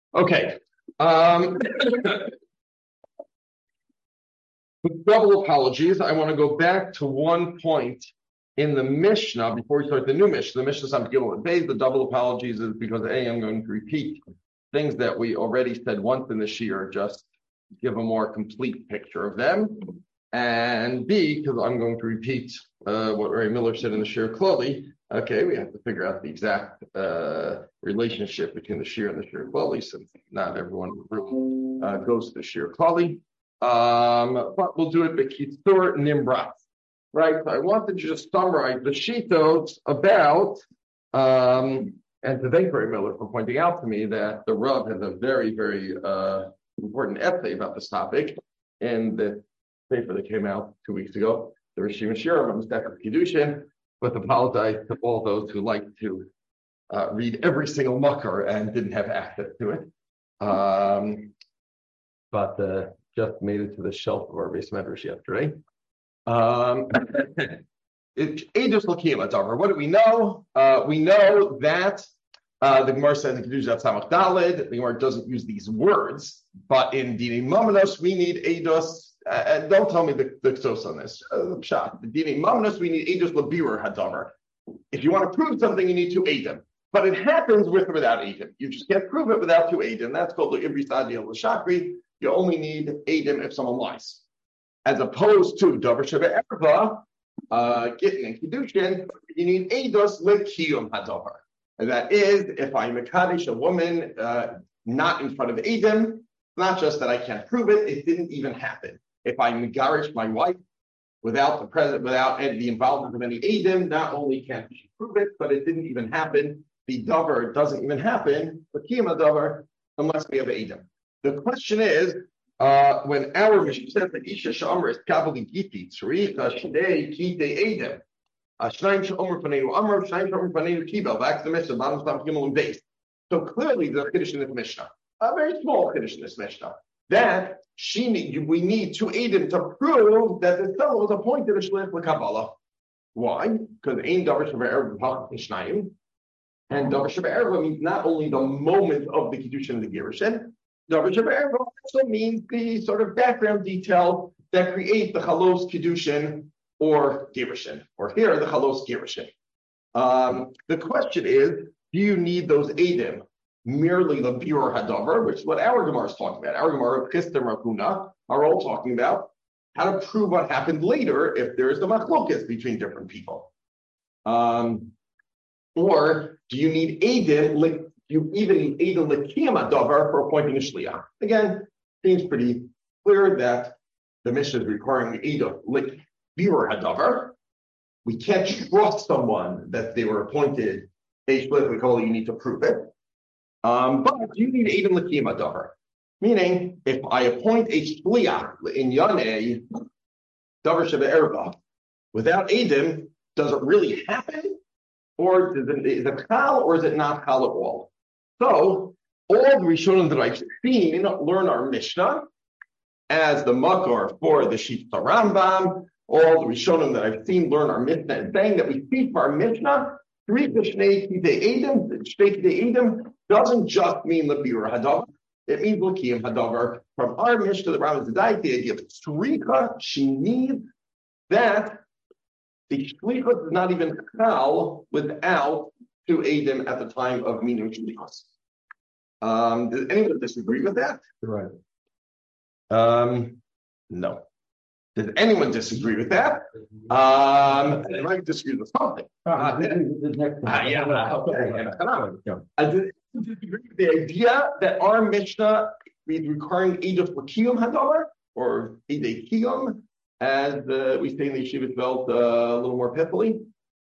Okay. With double apologies, I want to go back to one point in the Mishnah before we start the new Mishnah. The Mishnah Sam Gimel Beis. The double apologies is because I'm going to repeat things that we already said once in the Shir, just give a more complete picture of them. And B, because I'm going to repeat what Ray Miller said in the Shir Klali. Okay, we have to figure out the exact relationship between the Shir and the Shir Klali, since not everyone in the room goes to the Shir Klali. But we'll do it Bekitzur Nimrat. Right? So I wanted to just summarize the Shitos about, and to thank Ray Miller for pointing out to me that the Rav has a very, very important essay about this topic in the paper that came out 2 weeks ago, the Rishim Shirim on the Stack of Kiddushin, but apologize to all those who like to read every single mucker and didn't have access to it. But just made it to the shelf of our base medrash yesterday. Eidos Lakila Dover. What do we know? We know that the Gemara says in Kedusha Samach Daled, the Gemara doesn't use these words, but in Dini Mamanos we need Eidos. And don't tell me the Ksos on this. Pshat. The Dini Mamanos we need Eidos Labirur Hadavar. If you want to prove something, you need two Eidim. But it happens with or without Eidim. You just can't prove it without two Eidim. That's called the Ibris Adiyah L'Shakri. You only need Eidim if someone lies. As opposed to Davar Sheba Erva, Gittin and Kiddushin, you need Eidos L'Kiyum Hadavar. And that is, if I Mekadesh a woman not in front of Eidim, not just that I can't prove it, it didn't even happen. If I Megarish my wife without the involvement of any Eidim, not only can't she prove it, but it didn't even happen. The Davar doesn't even happen, L'Kiyum Hadavar, unless we have Eidim. The question is, when our Mishnah says that Isha Shamar is Kabali Giti, Tzricha Shnei Kite Eidim, Shnayim Shomer Panenu Amar, Shnayim Shomer Panenu Kibel, back to the Mishnah, bottom Stam Gimel and base. So clearly there's a Kiddush in this Mishnah, a very small Kiddush in this Mishnah, that we need two Eidim to prove that this fellow was appointed a Shliach L'Kabbalah. Why? Because Ein Davar Sheba Erva B'Hach Shnayim, and Davar Sheba Erva means not only the moment of the Kiddushin and the Girushin, Davar Sheba Erva also means the sort of background detail that create the Chalos Kiddushin or Girushin, or here the Chalos Girushin. The question is, do you need those Eidim merely the Birur Hadavar, which is what our Gemara is talking about. Our Gemara, Chisda Rapuna, are all talking about how to prove what happened later if there is a machlokas between different people. Or do you need Eidim? You even need Eidim L'Kiyum Hadavar for appointing a Shliach. Again, seems pretty clear that the Mishnah is requiring Eidim L'Birur Hadavar. We can't trust someone that they were appointed a Shliach L'Kol, you need to prove it. But you need Eidim L'Kiyum Hadavar. Meaning, if I appoint a Shliach in Yanei, Davar Sheba Erva, without Eidim, does it really happen? Or is it Chal or is it not Chal at all? So, all the Rishonim that I've seen learn our Mishnah as the Makor for the Shita Rambam. All the Rishonim that I've seen learn our Mishnah and saying that we speak for our Mishnah, Shnei Kidei Eidim doesn't just mean L'Birur Hadavar, it means L'Kiyum Hadavar. From our Mishnah, the Rambam Zedai, the idea of Tzrika, she needs that the Shlichus is not even Chal without two Eidim at the time of Minu Shlichus. Does anyone disagree with that? Right. No. Does anyone disagree with that? They might disagree with something. Does disagree with the idea that our Mishnah is requiring Eidos L'Kiyum Hadavar or Eidei Kiyum, as we say in the Yeshivat Welt a little more pithily?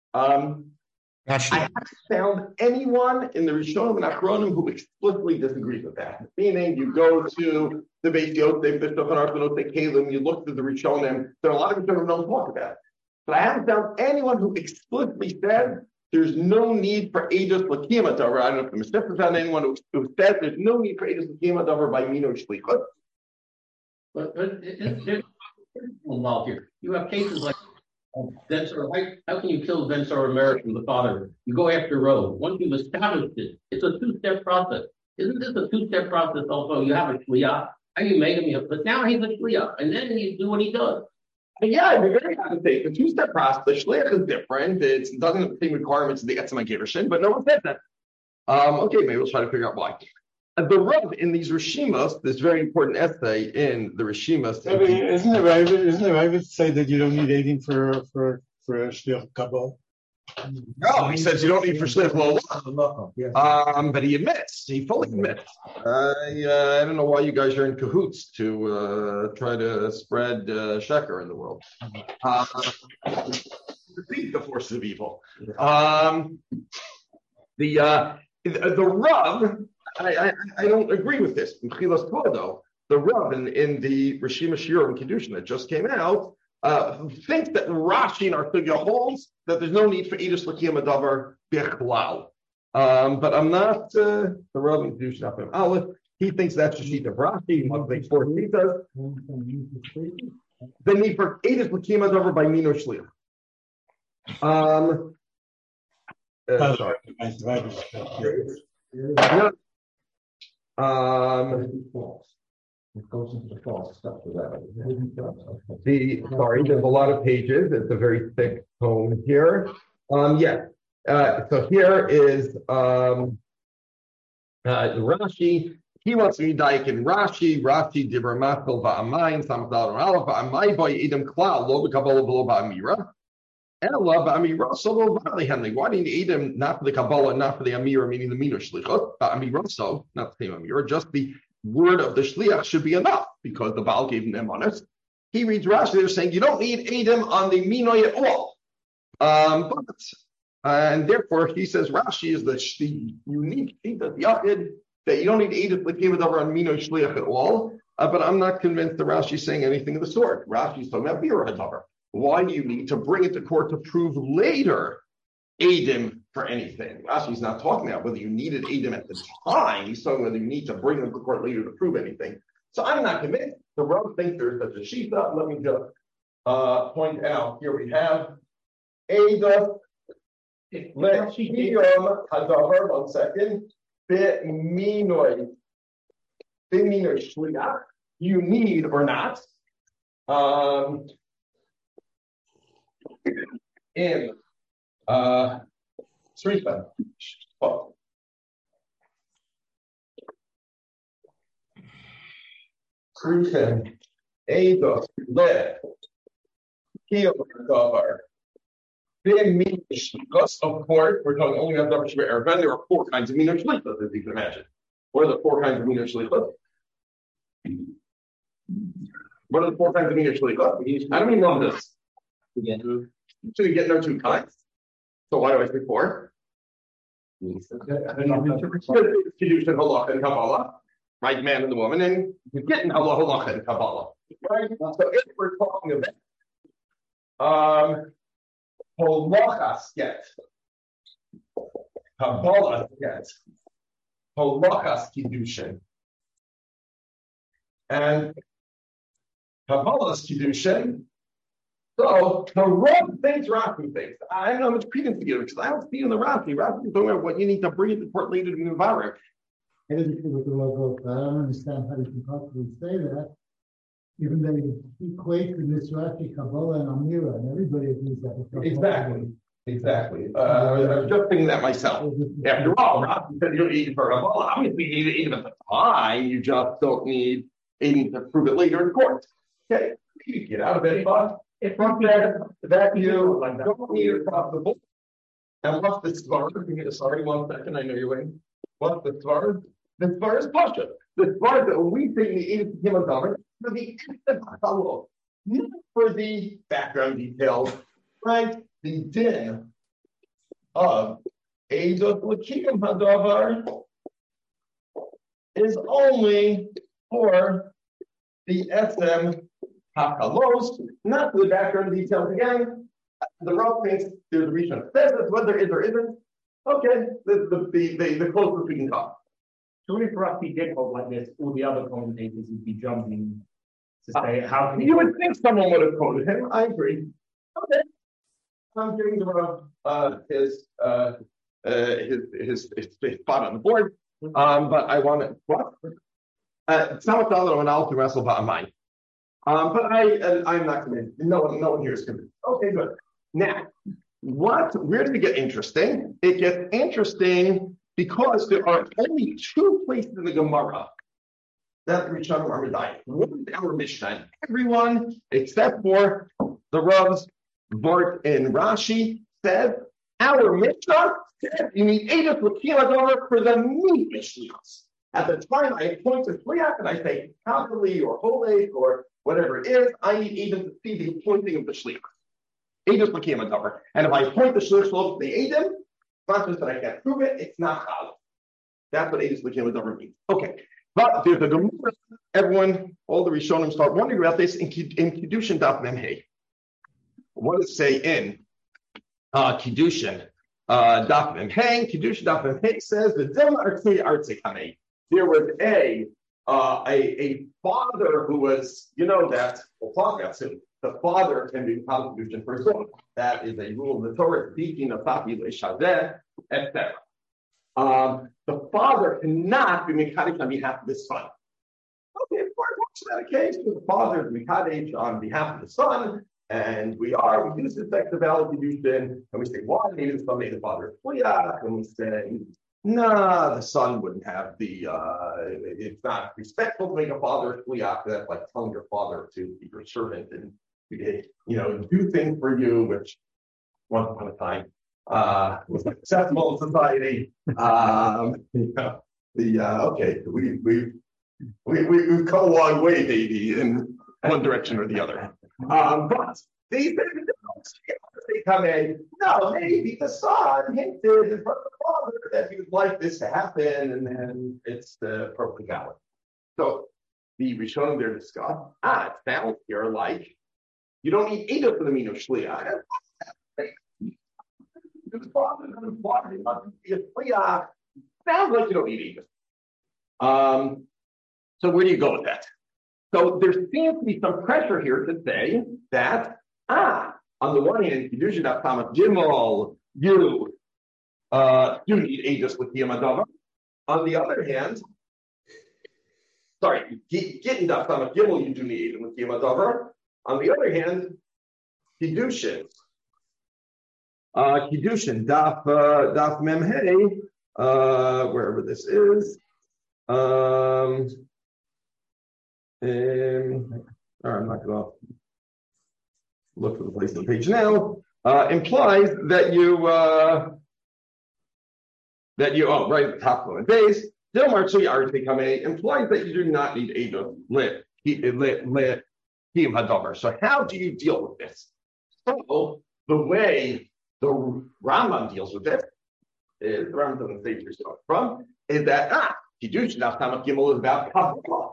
I haven't found anyone in the Rishonim and Achronim who explicitly disagrees with that. Meaning, you go to the Beis Yosef, the Shulchan Aruch, the Kalim, you look through the Rishonim. There are a lot of Rishonim who don't talk about it. But I haven't found anyone who explicitly said there's no need for Eidos L'Kiyum Hadavar. I don't know if the Mishnah found anyone who said there's no need for Eidos L'Kiyum Hadavar by Mino Shlichut. But there's involved here. You have cases like how can you kill Ben Sar American, the father? You go after Rove. Once you've established it, it's a two-step process. Isn't this a two-step process also? You have a shliach, and you make him, but now he's a shliach, and then you do what he does. Yeah, I'd be very happy to take the two-step process. The shliach is different. It doesn't have the same requirements as the etzem gerushin, but no one said that. Okay, maybe we'll try to figure out why. The rub in these Rishimas, this very important essay in the Rishimas. Isn't it right to say that you don't need aiding for a shliach kabbalah? No, he says you don't need for shliach lo. But he fully admits. I don't know why you guys are in cahoots to try to spread sheker in the world. Defeat the forces of evil. The rub. I don't agree with this. The Rav in the Rishima Shir and Kiddushin that just came out thinks that Rashi in our Sugya holds that there's no need for Edus L'Kiyam Adavar Bichlal. But I'm not the Rav in Kiddushin Afim Aleph. He thinks that's the sheet of Rashi. He must think four Shitas. The need for Edus L'Kiyam Adavar by Mino Shliach. It goes into the false stuff for that. There's a lot of pages. It's a very thick tome here. So here is Rashi. He wants to be daik in Rashi. Rashi diver matel va'amayin samdal aleph va'amay boy idem klal lo b'kabbalah v'lo ba'amira. Ella ba'amira so lo v'ali henli. Why do you need idem not for the Kabbalah, not for the amira, meaning the minor shlichot? Ba'amira so not the same amira, just the word of the shliach should be enough because the Baal gave him on it. He reads Rashi. They're saying you don't need Edom on the Minoy at all. And therefore he says Rashi is the unique thing that Yachid that you don't need Edom like came over on Minoy shliach at all. But I'm not convinced that Rashi is saying anything of the sort. Rashi is talking about Bira Hadavar. Why do you need to bring it to court to prove later Edom for anything? Rashi's not talking about whether you needed Edom at the time. He's talking whether you need to bring them to court later to prove anything. So I'm not convinced. The Rav thinks there's such a shita. Let me just point out. Here we have Edom. Le'iyom hadavar. 1 second. B'minoy shliach. You need or not. In Sripa. Oh. Sripa. Eidos. Le. Kiyom Davar. Because of course, we're talking only about Davar Shemir Erevin. There are 4 kinds of Minor Shlichot, as you can imagine. What are the 4 kinds of Minor Shlichot? What are the 4 kinds of Minor Shlichot? I don't even know this. So you get no 2 kinds. So why do I say 4? Kiddushin, Halach, and Kabbalah, right? Man and the woman, and you get in Halach and Kabbalah, right? So if we're talking about Halachas get, Kabbalah get, Halachas Kiddushin, and Kabbalah's Kiddushin. So the Rav thinks Rashi thinks. I don't know how much credence to give because I don't see in the Rashi. Rashi is talking about what you need to bring it to court later to be Mubarak. I don't understand how you can possibly say that, even though you equate with this Rashi, Kabbalah, and Amira, and everybody agrees that. Exactly. I was just thinking that myself. After all, Rashi said you don't need it for Kabbalah. Obviously, you need it even at the time. You just don't need it to prove it later in court. Okay, you get out of bed, bud. If from that you don't need it possible, and what's the svar? Sorry, 1 second, I know you're waiting. What's the svar? The svar is Pasha. The svar that we think the Edom L'Kiyam Adavar for the Halal, not for the background details, right? The din of Edom L'Kiyam Adavar is only for the SM Hakalos, not the background details again. The Rav thinks there's a reason. Says that's whether there is or isn't. Okay, the closest we can come. So if Rashi did hold like this, all the other commentators would be jumping to say, how can you would think someone would have quoted him. I agree. Okay. I'm giving the Rav his spot on the board. But I want to what? Samach Daled and Al to wrestle by mine. But I'm not convinced. No one here is convinced. Okay, good. Now, where did it get interesting? It gets interesting because there are only two places in the Gemara that the Rishonim are medayik. One is our Mishnah, and everyone except for the Ravs, Vart, and Rashi said our Mishnah said you need Eidos L'Kiyah for the meat Mishnahs. At the time I point to Shliach and I say Kavali or Holek or whatever it is, I need even to see the pointing of the Shliach. Eidos L'Kiyah Adavar. And if I point the Shliach to the Eidim, it's not just that I can't prove it, it's not Chal. That's what Eidos L'Kiyah Adavar means. Okay. But there's a Gemara, everyone, all the Rishonim start wondering about this in Kiddushin Daf Mem Hey. What does it say in Kiddushin Daf Mem Hey? Kiddushin Daf Mem Hey says the Dilma Artzei Artzei Kamei. There was a father who was, that we'll talk about soon. The father can be Kiddushin for his son. That is a rule of the Torah, speaking of Papi Leishadeh, etc. The father cannot be Mekadesh on behalf of his son. Okay, of course, what's that case? The father is Mekadesh on behalf of the son, and we use this text of Kiddushin, and we say, why made the son made the father Shliach? And we say, nah, the son wouldn't have it's not respectful to make a father Shliach. That's like telling your father to be your servant and, do things for you, which once upon a time, was like acceptable in society. Okay, we've come a long way, baby, in one direction or the other. But these they come in. No, maybe the son hinted in front of the father that he would like this to happen, and then it's perfectly valid. So the Rishonim there discuss. It sounds here like you don't need Eidah for the mean of Shliach. His father doesn't want him to be a Shliach. Sounds like you don't need Eidah. So where do you go with that? So there seems to be some pressure here to say that, on the one hand, Kiddushin Daf Samach Gimel, you do need Eidos L'Kiyah Adavar. On the other hand, Gittin Daf Samach Gimel, you do need Eidos L'Kiyah Adavar. On the other hand, Kiddushin Daf Mem Hey, wherever this is. I'm not going to look for the place on the page now. Implies that you right at the top of the base. Implies that you do not need Eidos L'Kiyah Adavar. So how do you deal with this? So the way the Rambam deals with it is the Rambam doesn't say where you're starting from. Is that Kiddushin Daf Samach Gimel is about Kabbalah.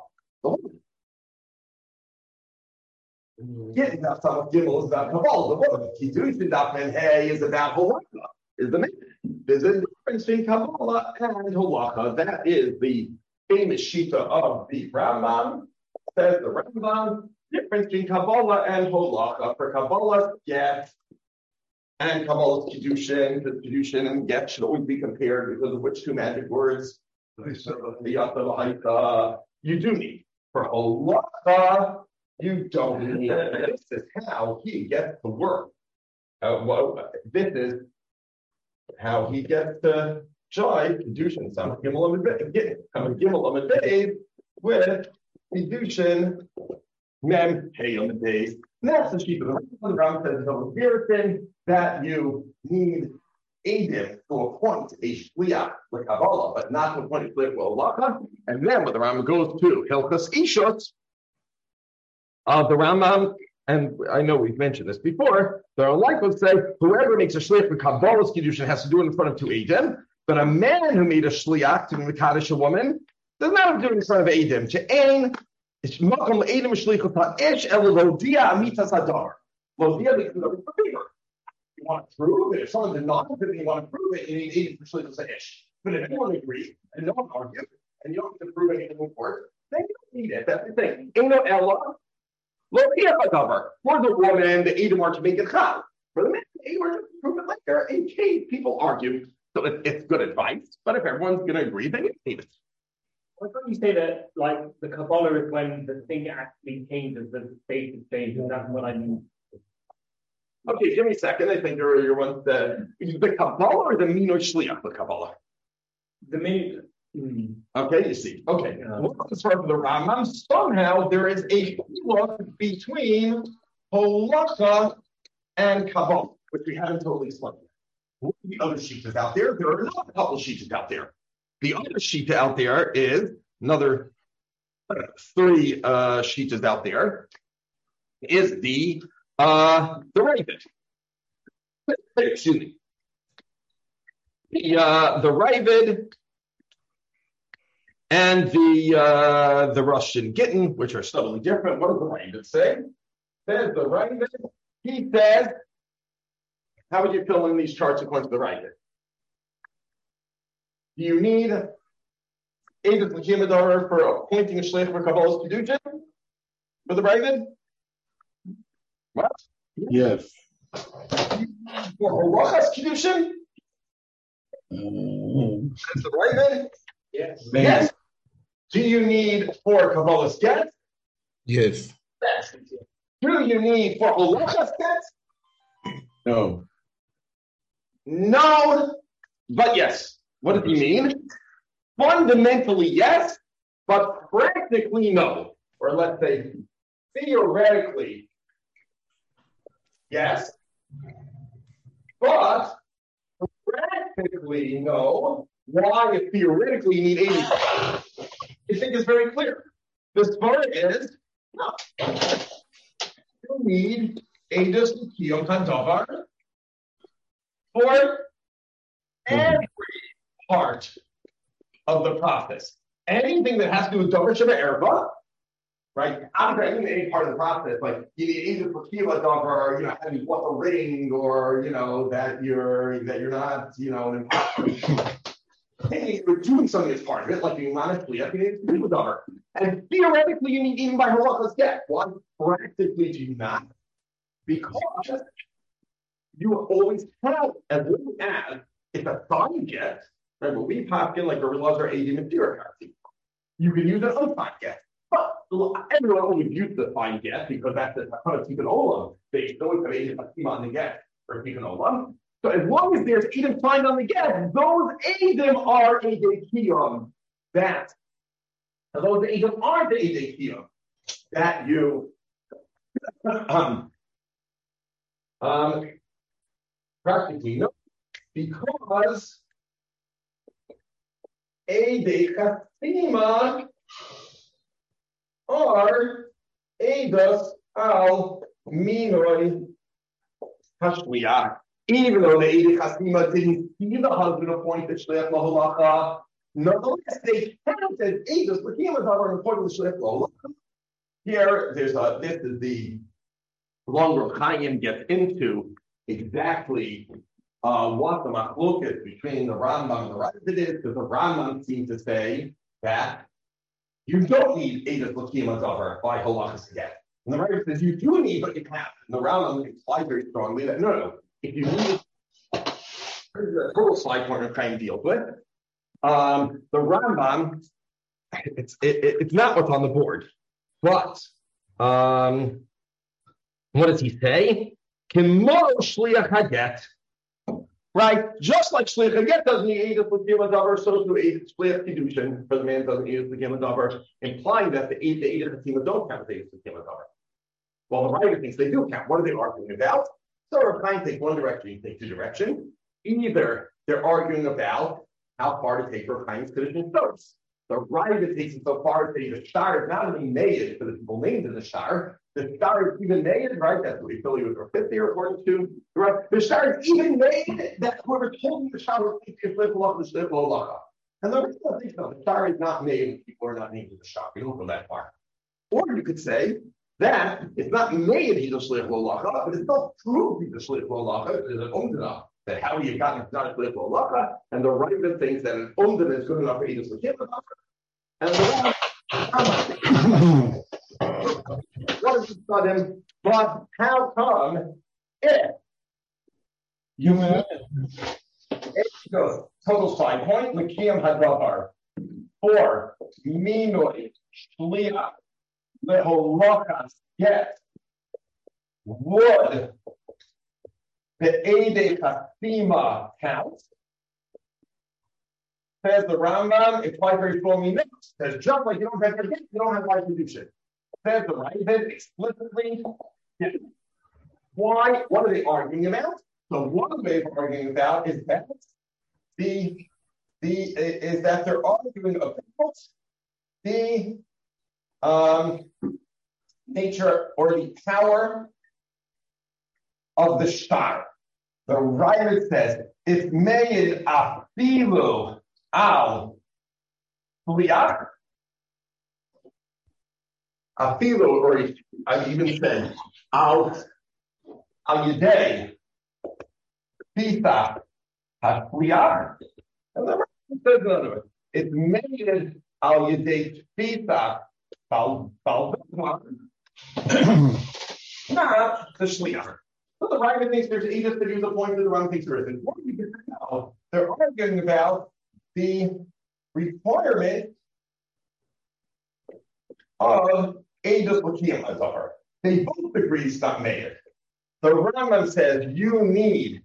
Gittin Daf Samach Gimel is about Kabbalah. The woman. Kiddushin Daf Mem Hey is about Halacha. Is the man. There's a difference between Kabbalah and Halacha. That is the famous shita of the Rambam. Says the Rambam. Difference between Kabbalah and Halacha. For Kabbalah, get and Kabbalah's Kiddushin, because Kiddushin and get should always be compared because of which two magic words. You do need. For Halacha, you don't need. This is how he gets to work. This is how he gets to joy Kiddushin. Some Gimel Amid Beis with Kiddushin Mem Hey on the days. That's the sheep of the Rambam says over here that you need Eidim to appoint a Shliach with Kabbalah, but not to appoint a Shliach with Halacha. And then when the Rambam goes to Hilchos Ishus, the Rambam, and I know we've mentioned this before, the Rambam would say whoever makes a Shliach with Kabbalah's Kiddushin has to do it in front of two Eidim, but a man who made a Shliach to Mekadesh a woman does not have to do it in front of Eidim. She'ein it's makom Eidim Shlichut ha'esh el lodia amitas hadar. Lodia because of the favor. You want to prove it. If someone denies it, you want to prove it, you need Eidim Shlichut ha'esh. But if anyone agrees and no one argues, and you don't have to prove anything in court, then you don't need it. That's the thing. Eino ella lodia hadavar. For the woman, the Eidim are to make it chal. For the man, the Eidim are to prove it later in case people argue. So it's good advice, but if everyone's going to agree, then you it. Why don't you say that, like, the Kabbalah is when the thing actually changes, the state changes, that's what I mean. Okay, give me a second. I think you're one the Kabbalah or the Mino Shliach, the Kabbalah? The minute. Okay, you see. Okay. As far as the Rambam, somehow there is a chiluk between halacha and Kabbalah, which we haven't totally explained. What are the other sheets out there? There are another couple sheets out there. The other sheet out there is another 3 sheets out there. Is the Ravid. Excuse me. The Ravid and the Russian Gittin, which are subtly different. What does the Ravid say? Says the Ravid. He says, how would you fill in these charts according to the Ravid? Do you need Eidos L'Kimadar for appointing a Shliach for Kabbalah's Kedushin? For the Ravid? What? Yes. For Halachas Kedushin? That's the Ravid? Yes. Yes. Do you need for Kabbalah's Get? Yes. Yes. Do you need for Halachas Get? No. No, but yes. What does he mean? Fundamentally, yes, but practically, no. Or let's say, theoretically, yes, but practically, no. Why, if theoretically you need 80? I think it's very clear. The Svara is, no. You need Eidos L'Kiyom HaDavar for every part of the process. Anything that has to do with Dover Sheva Erba, right? Obviously, any part of the process, like you need either for Kiva Dover, having you want a ring, or that you're not, an imposter. Hey, you're doing something as part of it, like being honestly, you need to do Dover. And theoretically, you need even by halachas get. Why practically do you not? Because you always have, as long as it's a fine get, right? But we pop in like a Lazar Adim and Dirakazi. You can use an unfine get. But everyone always uses the fine get because that's a kind of Tikkun Olam. They always have Adim Hakim on the get or Tikkun Olam. So as long as there's Adim fine on the get, those Adim are Adim Kiyom. That. And those Adim are the Adim Kiyom. That you practically no, because Eidei Chatzima are Eidos al Minoi Hashliach. Even though the Eidei Chatzima didn't see the husband appointed Shliach Lahalacha, nonetheless they counted Eidos L'Kiyom HaDavar appointed Shliach Lahalacha. Here, this is the longer Chaim gets into exactly what the machloket between the Rambam and the Ravid is, because the Rambam seems to say that you don't need Eidos L'Kiyom HaDavar by halachas get. And the Ravid says you do need, but you can't. And the Rambam implies very strongly that no, if you need, here's a total slide corner Chaim deals with. The Rambam, it's not what's on the board, but what does he say? Kimo Shliach HaGet. Right? Just like Shliach HaGet doesn't need Eidos L'Kiyom HaDavar, so do Shliach Kedushin, for the man doesn't need Eidos L'Kiyom HaDavar, implying that the Eidos Chatzima don't count Eidos L'Kiyom HaDavar. Well, the writer thinks they do count. What are they arguing about? So Rav Chaim takes one direction, you take two direction. Either they're arguing about how far to take Rav Chaim's Kedushin starts. The writer takes it so far as saying the shtar is not only made for the people named in the shtar, the shtar is even made, right? That's what we fill you with our fifth year, according to the shtar is even made that whoever told you the shtar was the Shliach Lahalacha. And the reason I think so, the shtar is not made when people are not named in the shtar. We don't go that far. Or you could say that it's not made he's a Shliach Lahalacha, but it's not true he's a Shliach Lahalacha. There's an umdana that how do you got it's not a Shliach Lahalacha, and the writer thinks that an umdana is good enough for Eidos L'Kiyom HaDavar. And what is the sudden? But how come if you goes total side point, L'kiyam hadavar. 4, minoi, shliach, leholachas, get, would, be'ede chasima count. Says the Rambam, it's why very small means says just like you don't have forget, you don't have why to do shit. Says the Ravid explicitly. Yeah. Why? What are they arguing about? So one way of arguing about is that is that they're arguing about the nature or the power of the shtar. The Ravid says it's made afilu al liach afilu, or I even said al yedei pita hafliach. And the Ravid says another way. It's made al yedei pita bal not the shliach. So the Ravid thinks there's Edith that use a point, the wrong thinks there isn't. What do we get now? They're arguing about the requirement of Edith L'kiyam Hazar. They both agree it's not made. The Rambam says you need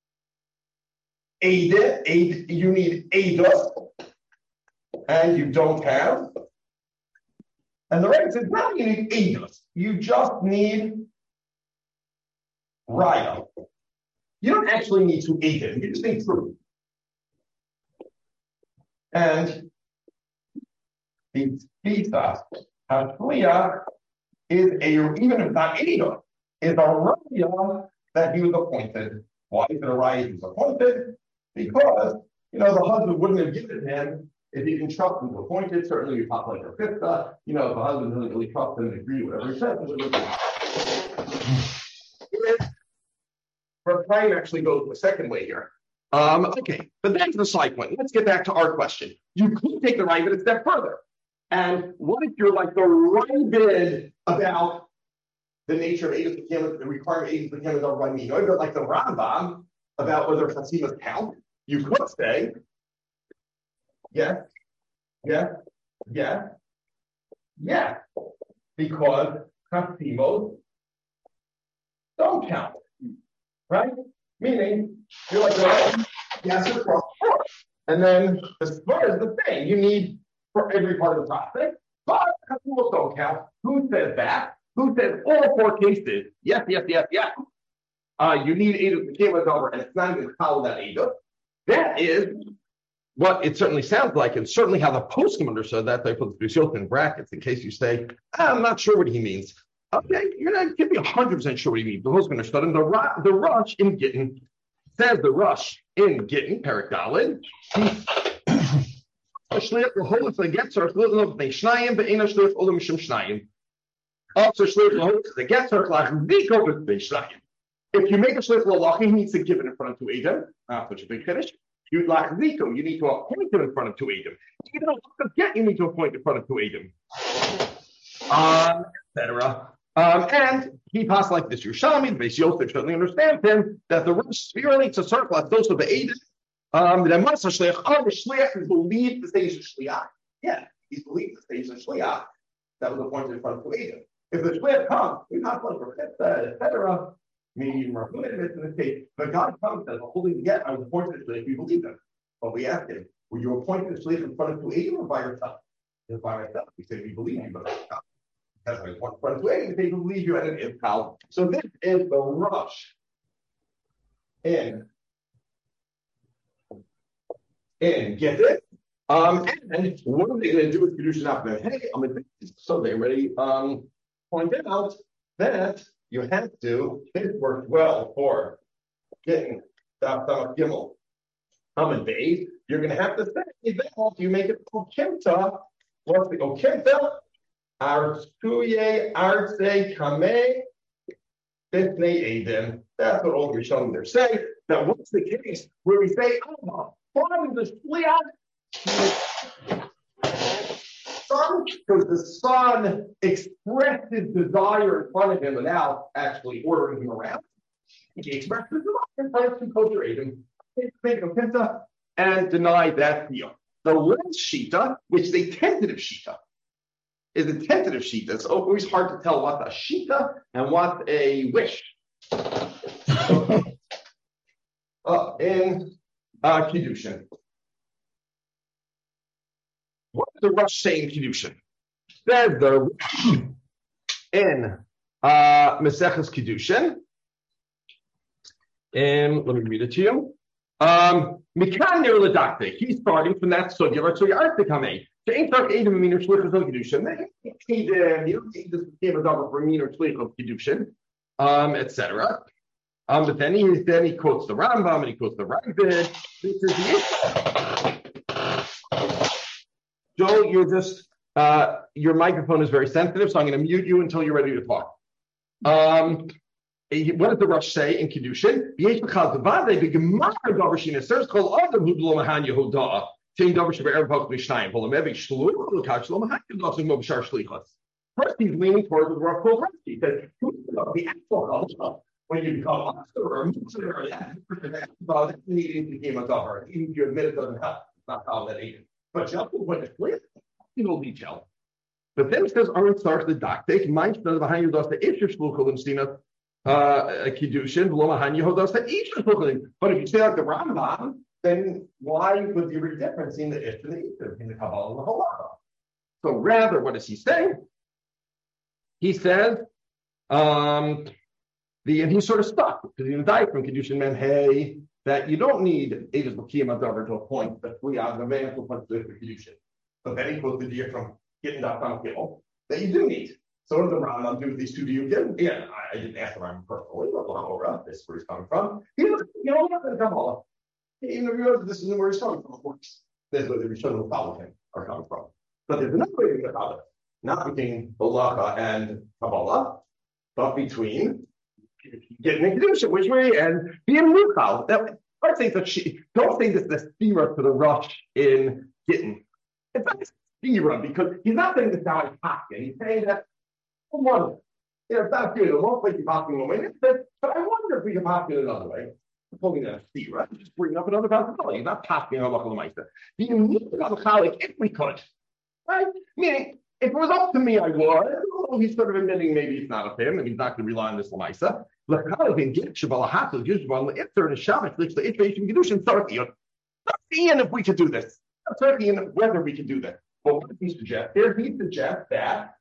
you need Edith, and you don't have. And the Rambam says, no, you need Edith. You just need Raya. You don't actually need to eat it. You just need fruit. And the pizza, Hashliach, is even if not Edom, is a Raya that he was appointed. Why is it a Raya he was appointed? Because, the husband wouldn't have given him if he can trust him to appoint it. Certainly you pop like a pizza. If the husband doesn't really trust him and agree with whatever he says. Our claim actually goes the second way here. Okay, but that's the side point. Let's get back to our question. You could take the Ravid a step further. And what if you're like the Ravid about the nature of Edith L'kiyam, the requirement of Edith L'kiyam is over by me? If you're like the Rambam about whether Chasimas count, you could say, yes, because Chasimos don't count. Right? Meaning, you're like, yes, of course. And then the spur is the same. You need for every part of the process, but Chasimos don't count. Who says that? Who says all 4 cases? Yes. You need Edith L'kiyam over, and it's not even called that Edith. That is what it certainly sounds like, and certainly how the poskim understood that. They put the Bishot in brackets in case you say, I'm not sure what he means. Okay, you're not going to be 100% sure what he means. The poskim understood him. The Rush in Gittin says the Rush in Gittin, Perek Daled. If you make a shliach l'alacha, he needs to give it in front of 2 Edom. Not such a big finish. You lachziko, you need to appoint him in front of 2 Edom. Even a get, you need to appoint in front of 2 Edom, etc. And he passed like this. Yerushalmi, the Beis Yosef certainly understands him that the Rosh spirally to surplus those of the Edom. The Masa Shliach, the Shliach is believed to say he's a Shliach. Yeah, he's believed to say he's a Shliach that was appointed in front of 2 Edom. If the Shliach comes, we pass like Rechitza, etc. Meaning Rahman admits in this case, but God comes as a holy get. I was appointed to Shliach. We believe him, but we ask him, were you appointed to Shliach in front of 2 Edom or by yourself? It's by myself. We say we believe you, but because I was in front of 2 Edom, we say we believe you, and it is how. So this is the Rush in get it. And what are they going to do with Kedushin After? Hey, so they already pointed out that you have to, it worked well for getting Daf Gimel Amud Beis. You're going to have to say that you make it Okimta. What's the Okimta? Artuye Arse Kame Bifnei Edom. That's what all the Rishonim there say. That what's the case where we say, following the Shliach, because the son expressed his desire in front of him without actually ordering him around. He expressed his desire in front of 2 kosher Edom. Make a pinta, and deny that deal. The last shita, which is a tentative shita, It's always hard to tell what a shita and what a wish. In Kiddushin. What does the Rush say in Kiddushin? Says the Rush in Maseches Kiddushin. Let me read it to you. Mikan ner ledakte. He's starting from that sugya. Right? So you are to come in. So ain't there Adam Amin or Shlichus of Kiddushin? You don't take this became a double for Amin or Shlich of Kiddushin, etc. But then he quotes the Rambam and he quotes the Ravid. This is the issue. Joe, you're just your microphone is very sensitive, so I'm going to mute you until you're ready to talk. What does the Rush say in Kiddushin? First, he's leaning towards the Rav Kol Rush. He says, the actual halacha, when you become a master or a mitzvah, that needing to become a governor. Even if you admit it doesn't help, it's not how that aided. But just when it's clear, you will detail. But then it says, Aaron starts the doctor, mind does behind you, does the Isher Shluchel and Stina Kiddushin, V'lomahan Yehodas that each is looking. But if you say like the Rambam, then why would there be a difference in the Ish and the Isher, in the Kabbalah and the Halacha? So rather, what does he say? He says, and he's sort of stuck because he died from Kiddushin men, hey, that you don't need Eidos L'Kiyam Adavar to a point that we are the man who puts the Kiddushin. But then he quotes the deer from getting up on Gil that you do need. So what does the Rambam do with these two diukim? Yeah, I didn't ask the Rambam personally, but this is where he's coming from. He was, not going to come all. He even realized this isn't where he's coming from, of course. This is where the Rishonim who follow him are coming from. But there's another way to think about it. Not between Halacha and Kabbalah, but between getting a Kedusha, which way, and being Mukhal. I think that don't think this is the stira for the Rush in Gittin. It's not a stira because he's not saying this now in Paskin. He's saying that, it's not good. It won't make you Paskin one way. But I wonder if we can Paskin another way. I'm pulling that a stira, just bringing up another possibility. He's not Paskin Halacha L'Maisa. Being Mukhal, if we could. Right? Meaning, if it was up to me, I would. He's sort of admitting maybe it's not of him, and he's not going to rely on this Lamaisa. Ian, if we could do this. Certainly in whether we could do this. But what does he suggest here? He suggests that,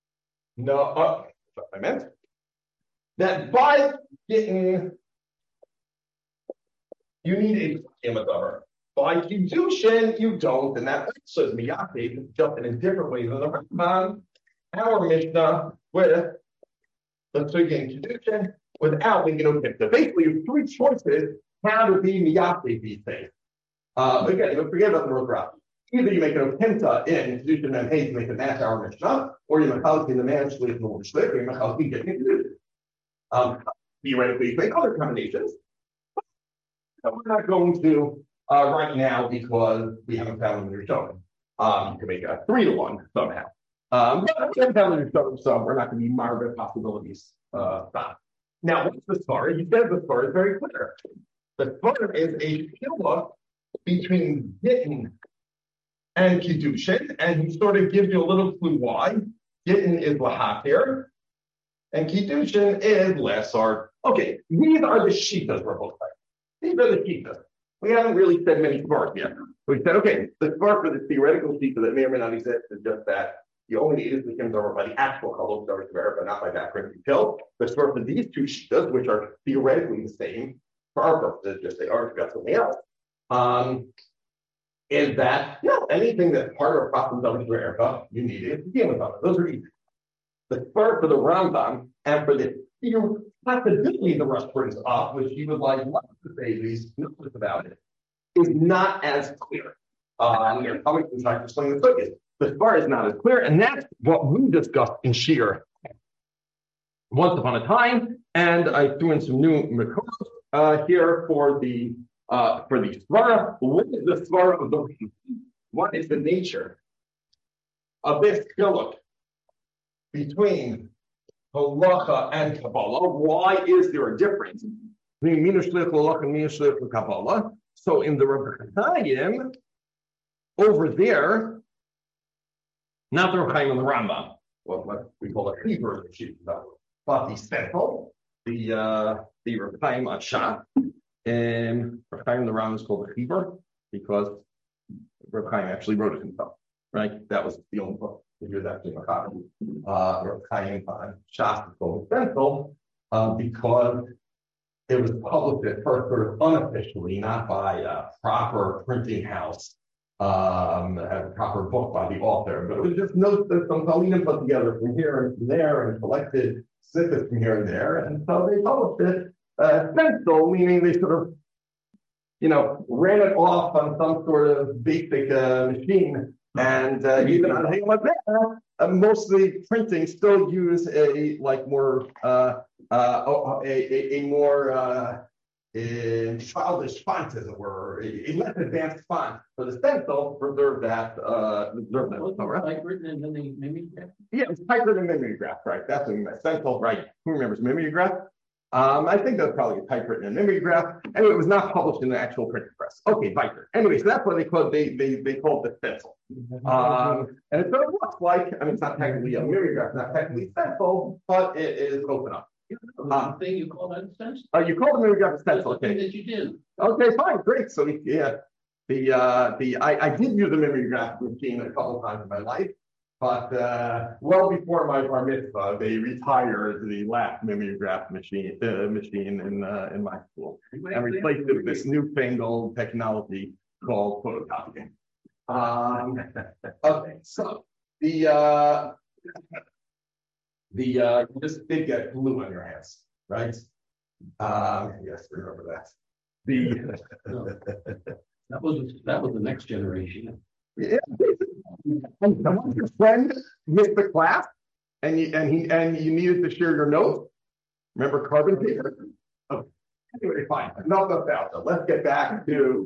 that by getting, you need a Imadavar. By Kiddushin, you don't, and that also is Miyate, just in a different way than the Rambam, our Mishnah, with the Sugya and Kiddushin, without linking no Pimta. Basically, you have three choices how to be Miyate these days. Again, don't forget about the Rosh. Either you make an Pimta in Kiddushin and Hay to make a match our Mishnah, or you make in the man Shlich and the woman Shlich, or you make getting Kiddushin. Theoretically, you make other combinations. But we're not going to right now because we haven't found them in Rishonim. You can make a 3-to-1 somehow. But we haven't found them in Rishonim, so we're not going to be marvelous possibilities. Now, what's the Svar? He says the Svar is very clear. The Svar is a shila between Gittin and Kiddushin, and he sort of gives you a little clue why. Gittin is Lahafir, and Kiddushin is Lesar. Okay, these are the Shitas we're both like. These are the Shitas. We haven't really said many Svars yet. So we said, okay, the Svar for the theoretical Shita that may or may not exist is just that you only need it to become over by the actual Chalot Davar Tever, but not by background detail. The Svar for these two Shitas, which are theoretically the same, for our purposes, just they are got something else, is that anything that's part of a problem Davar Tever, you need it to begin with. Those are easy. The Svar for the Rambam and for the possibility the Rush brings up, which he would like to say these notes about it, is not as clear. They're coming from trying to explain the focus. The Svar is not as clear, and that's what we discussed in Shir once upon a time. And I threw in some new makos here for the Svar. What is the Svar of the? What is the nature of this philip between Halacha and Kabbalah? Why is there a difference between Mina Shlich Halacha and Mina Shlich Kabbalah? So in the Reb Chaim, over there, not the Reb Chaim and the Rambam, what we call a Hebrew sheet, but the central, the Reb Chaim on Shach, and Reb Chaim and the Rambam is called the Hebrew because Reb Chaim actually wrote it himself, right? That was the only book to do that. Reb Chaim on Shach is called the central because it was published at first sort of unofficially, not by a proper printing house, a proper book by the author, but it was just notes that some Talmudim put together from here and from there and collected snippets from here and there. And so they published it stencil, meaning they sort of, ran it off on some sort of basic machine. And even on things like that, most of the printing still use a more childish font, as it were, a less advanced font. For the stencil, preserve that. Typewritten and then the mimeograph? Yeah, it's typewritten and mimeograph, right? That's what we meant. Stencil, right? Who remembers mimeograph? I think that's probably a typewritten and mimeograph. Anyway, it was not published in the actual printing press. Okay, Viper. Anyway, so that's what they called the stencil. And it sort of looks like, it's not technically a mimeograph, not technically stencil, but it is open up. The thing you call that stencil? You call the mimeograph a stencil, okay? That you do. Okay, fine, great. So I did use a mimeograph machine a couple of times in my life, but well before my bar mitzvah, they retired the last mimeograph machine in my school and replaced it with this newfangled technology called photocopying. Okay, so you just did get glue on your hands, right? Yes, remember that. That was the next generation. Yeah. And your friend missed the class, and you needed to share your notes. Remember carbon paper? Oh, anyway, fine. Enough about that. Let's get back to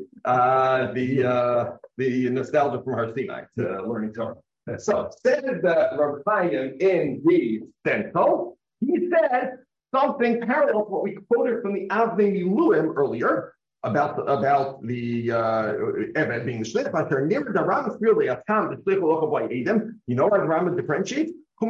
the nostalgia from Har Sinai to learning Torah. So, said that Reb Chaim in the stencil, he said something parallel to what we quoted from the Avnei Miluim earlier about the Eved being the shlich. But near the Rambam clearly a time the shlich halacha by Edom. You know why the Rambam differentiates? The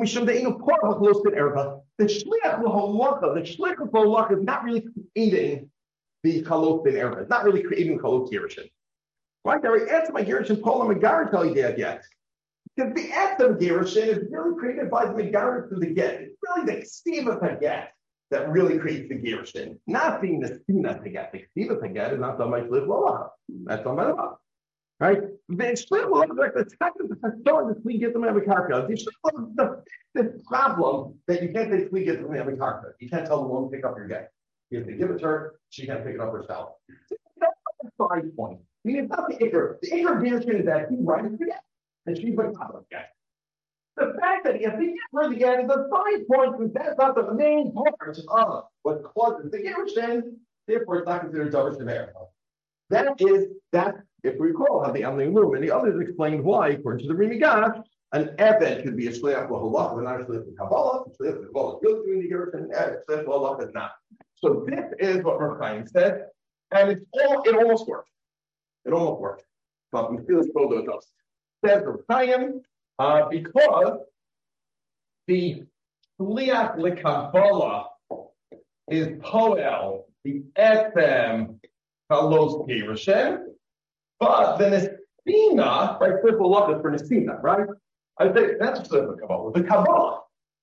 shlich halacha is not really creating the chalos ben erva. It's not really creating chalos gerushin. Right? I already answered my gerushin. Paul and Megar tell you that yet. Because the act of gerushin is really created by the Megarit to the get. It's really the ksiva to get that really creates the gerushin, not being the sina to get. The ksiva to get is not done by shlich halacha. That's done by the law. Right? The shlich halacha is like the second the tzli get them to have a karka. The shlich halacha is the problem that you can't say tzli get them to have a karka. You can't tell the woman to pick up your get. You have to give it to her. She can't pick it up herself. That's the side point. I mean, it's not the ikr. The ikr of gerushin is that he writes the get. And she's like, okay. The fact that he has to get her the get is a side point, because that's not the main part of what causes the gerushin. Therefore, it's not considered davar shever. That if we recall how the Avnei Miluim and the others explained why, according to the Rimigash, an Eved could be a shliach l'halacha, but not a shliach l'kabbalah. Shliach l'kabbalah is really doing the gerushin, and shliach l'halacha is not. So this is what Reb Chaim said, and it almost worked. It almost worked, but we feel it's both of those. Says Reb Chaim, because the shliach l'kabbalah is poel the etzem chalos gerushin, but the nesina, right? Shliach l'halacha is for nesina, right? I say that's shliach l'kabbalah. The kabbalah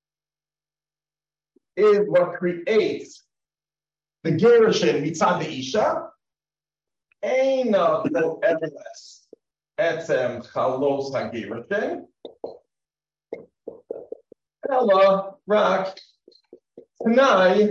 is what creates the gerushin mitzad the isha. Eina lo eveles etzem chalos hagerushin. Ella rak tanai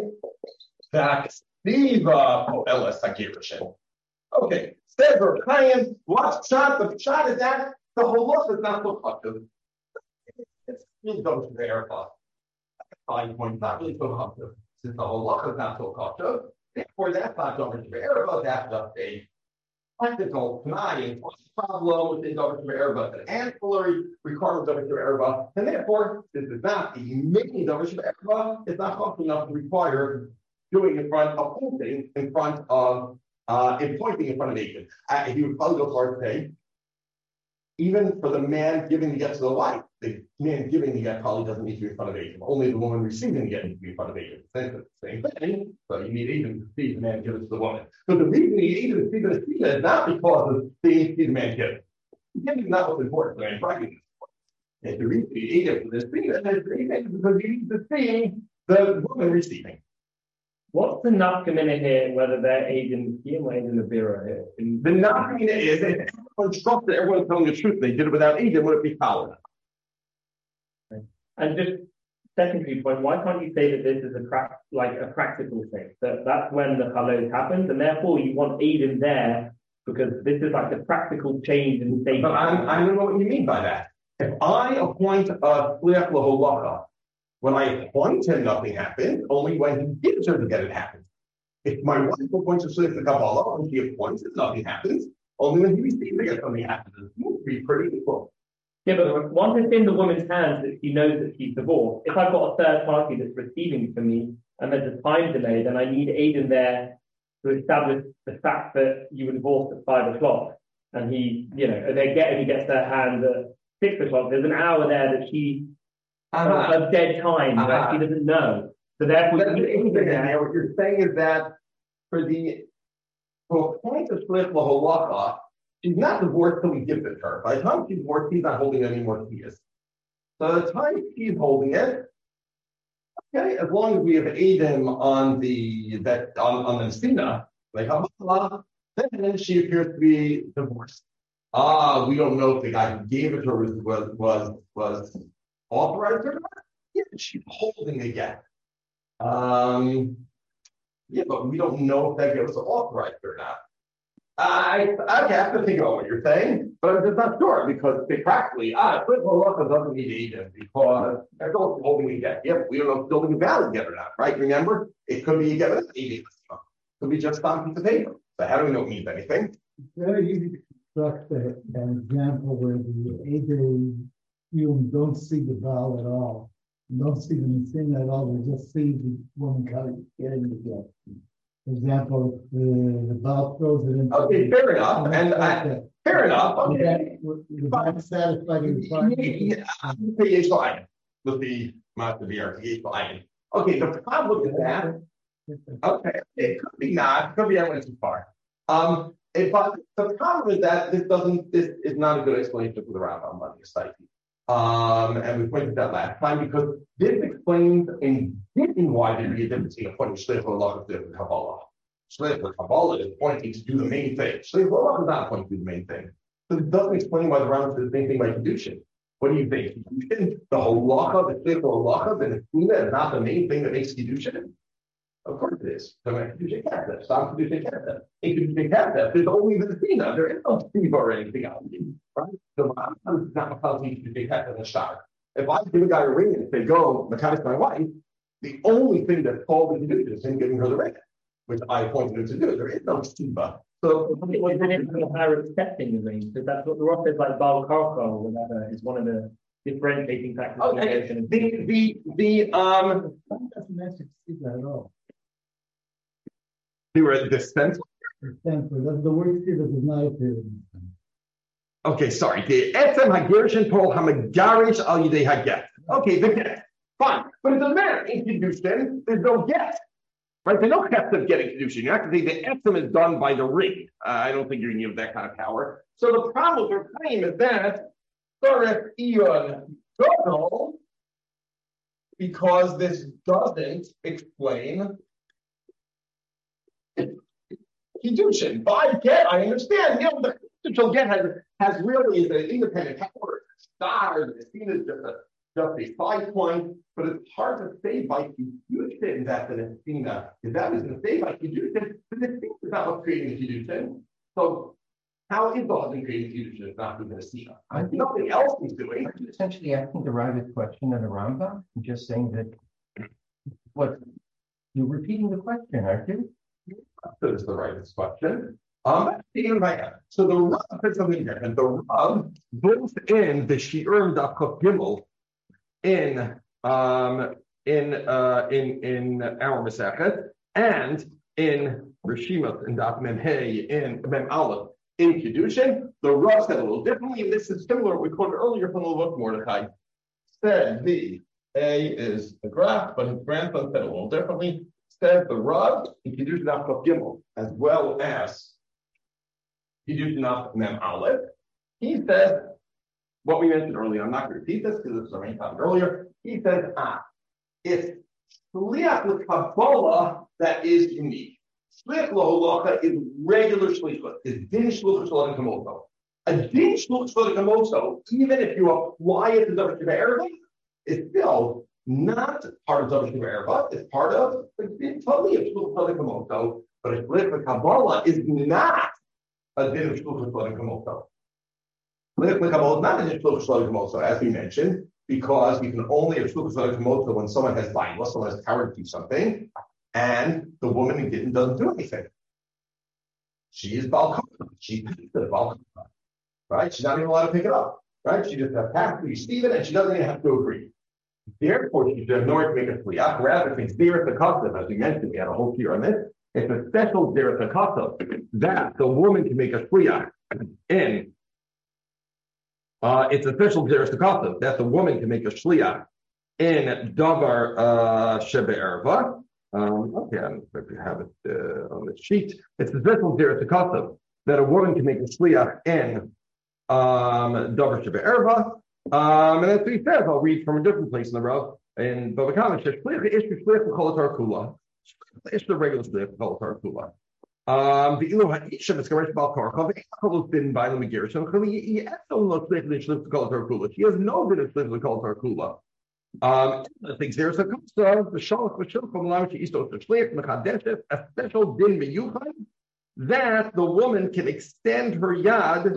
v'aksiva po'eles hagerushin. Okay, says Reb Chaim, what's shot? The shot is that the halacha is not so effective. It's really davar shever erva. 5 points, not really so effective. Since the halacha is not so effective, therefore that's not davar shever erva. That's just a practical tonight problem within davar shever erva, an ancillary requirement of davar shever erva, and therefore this is not the main davar shever erva. It's not functional enough to require doing in front of holding in front of in pointing in front of Aiden. He would probably go far to say, even for the man giving the get to the wife, the man giving the get probably doesn't need to be in front of Aiden. Only the woman receiving the get needs to be in front of Aiden. Same thing. So you need Aiden to see the man give it to the woman. So the reason you need Aiden to see the Sina is not because of the man give it. Giving is not what's important. The man bragging is important. The reason you need Aiden for this Sina is because you need to see the woman receiving. What's the nafkamina here, whether they're Aiden Kiyam or Aiden Abira here? The nafkamina is if everyone's trusted, everyone's telling the truth, they did it without Aiden, would it be foul? And just secondary point, why can't you say that this is a practical thing? That's when the halal happens, and therefore you want Aiden there because this is like the practical change in state. But I don't know what you mean by that. If I appoint a shliach l'holacha, when I appoint him, nothing happens. Only when he gives her to get it happens. If my wife appoints a shliach l'Kabbalah, when she appoints it, nothing happens. Only when he receives it, something happens. It would be pretty equal. Yeah, but once it's in the woman's hands that she knows that she's divorced, if I've got a third party that's receiving for me and there's a time delay, then I need Aiden there to establish the fact that you were divorced at 5 o'clock. And he gets their hand at 6 o'clock. There's an hour there that she of dead time that she doesn't know. So therefore, what you're saying is that for the point of shliach l'holacha, she's not divorced till we give it to her. By the time she's divorced, he's not holding any more keys. So the time she's holding it, okay, as long as we have Aiden on the Sina, like then she appears to be divorced. We don't know if the guy who gave it to her was authorized or not. Yeah, she's holding it again. Yeah, but we don't know if that was authorized or not. I have to think about what you're saying, but I'm just not sure because practically, shliach doesn't need Aiden because they're also holding a get. Yeah, but we don't know if it's building a valid get or not, right? Remember, it could be a get without Aiden. It could be just on a piece of paper. So how do we know it means anything? It's very easy to construct an example where the Aiden you don't see the Baal at all. You don't see the Messina at all. You just see the woman getting the get. For example, the Baal throws it in. Okay, fair enough. Fair enough. Okay. The Baal satisfied with Okay, the problem is that. Okay, it could be not. It could be I went too far. But the problem is that this is not a good explanation for the Rambam on the site. And we pointed that last time because this explains why there is a difference between appointing shliach l'holacha and Kabbalah. Shliach l'Kabbalah is pointing to do the main thing. Shliach l'holacha is not pointing to do the main thing. So it doesn't explain why the Rambam says the same thing by Kedushin. What do you think? Kedushin, the holacha, the shliach l'holacha, the Nesina is not the main thing that makes Kedushin? Of course it is. So Kedushin Kesef, some Kedushin Kesef. In Kedushin Kesef, there's only the Nesina. There is no Siva or anything else. Right? The Rambam is not telling me Kedushin Kesef in the shar. If I give a guy a ring and say, go, Makadosh my wife, the only thing that's called to do is him giving her the ring, which I appointed him to do. There is no Siva. So wasn't it her accepting the ring? Because that's what the Rosh is like Baal Karka or whatever is one of the differentiating factors. Okay. doesn't mention Siva at all. They were a dispenser. The word Siva does not appear in this. Okay, sorry. The etzem hagerishin told hamagarish al yidei haget. Okay, the get. Fine. But it doesn't matter. In Kedushin, there's no get. Right? There's no heft of getting Kedushin. You have to say the etzem is done by the ring. I don't think you're going to give that kind of power. So the problem with her claim is that Sorech Iyon Gadol, because this doesn't explain Kedushin. By get, I understand. You know, the Kedushin get has really an independent power. Star, the scene is just a 5 point, but it's hard to say by Kedushin that the Nesina. If that was going to say by Kedushin, then the Nesina is not what's creating the Kedushin. So how is the husband creating Kedushin if not through the Nesina? Nothing else he's doing. Are you essentially asking the Ravid question of the Rambam? I'm just saying that you're repeating the question, aren't you? That is the right question. So the Rav said something different. The Rav, both in the Shi'urim Daf Kuf Gimel, in our Masechet, and in Rishimot and Daf Mem Hey and Mem Aleph in Kiddushin. The Rav said a little differently, and this is similar to what we quoted earlier from the book Mordechai. Said the A is the graph, but his grandson said a little differently. Said the Rav in Kiddushin Daf Kaf Gimel, as well as Kiddushin Daf Mem Aleph. He said what we mentioned earlier. I'm not going to repeat this because this was already talked earlier. He says, it's Shliach l'Kabbalah that is unique. Shliach l'Holacha is regular shlichut. Is din shlichut sh'ladin kamoto. A din shlichut sh'ladin kamoto, even if you apply it to Davar Sheva Erva, is still not part of Davar Sheva Erva. It's part of the din totally of shlichut sh'ladin kamoto. But a Shliach l'Kabbalah is not a din of shlichut sh'ladin kamoto. Shliach l'Kabbalah is not a din of shlichut sh'ladin kamoto, as we mentioned, because we can only have shlichut sh'ladin kamoto when someone has bias, someone has power to do something, and the woman doesn't do anything. She is balkana. She picks the balkana, right? She's not even allowed to pick it up, right? She just has to receive it, and she doesn't even have to agree. Therefore, she should have no right to make a shliach. Rather, it's derech hakasav, as we mentioned. We had a whole year on this. It's a special derech hakasav that the woman can make a shliach in. It's a special derech hakasav that the woman can make a shliach in davar sheba erva. Okay, I'm going to have it on the sheet. It's the special derech hakasav that a woman can make a shliach in davar sheba erva. And that's what he says. I'll read from a different place in the row. In Bava Kama, it says, "Shliach ish shliach v'chol kula." It's the regular shliach v'chol kula. The ilu ha'isha v'skaresh bal karcha v'echol bin by the megirish and chali yesel lo shliach v'shliach v'chol kula. She has no good at shliach v'chol kula. I think there's a concept the shalach v'shilchom l'am she'istos shliach mechadeshet a special din miyuchad that the woman can extend her yad.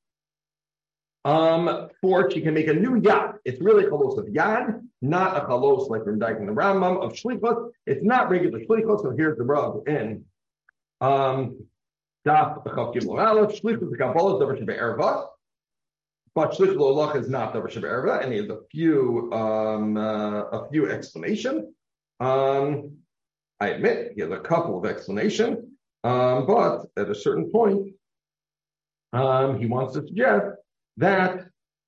For she can make a new yad. It's really chalos of yad, not a chalos like we're in the Rambam of shlichos. It's not regular shlichos. So here's the rub in daf chav gimel aleph shlichos the kabbalah davar sheba erva, but shlichos l'olach is not davar sheba erva, and he has a few explanations. I admit he has a couple of explanations, but at a certain point, he wants to suggest that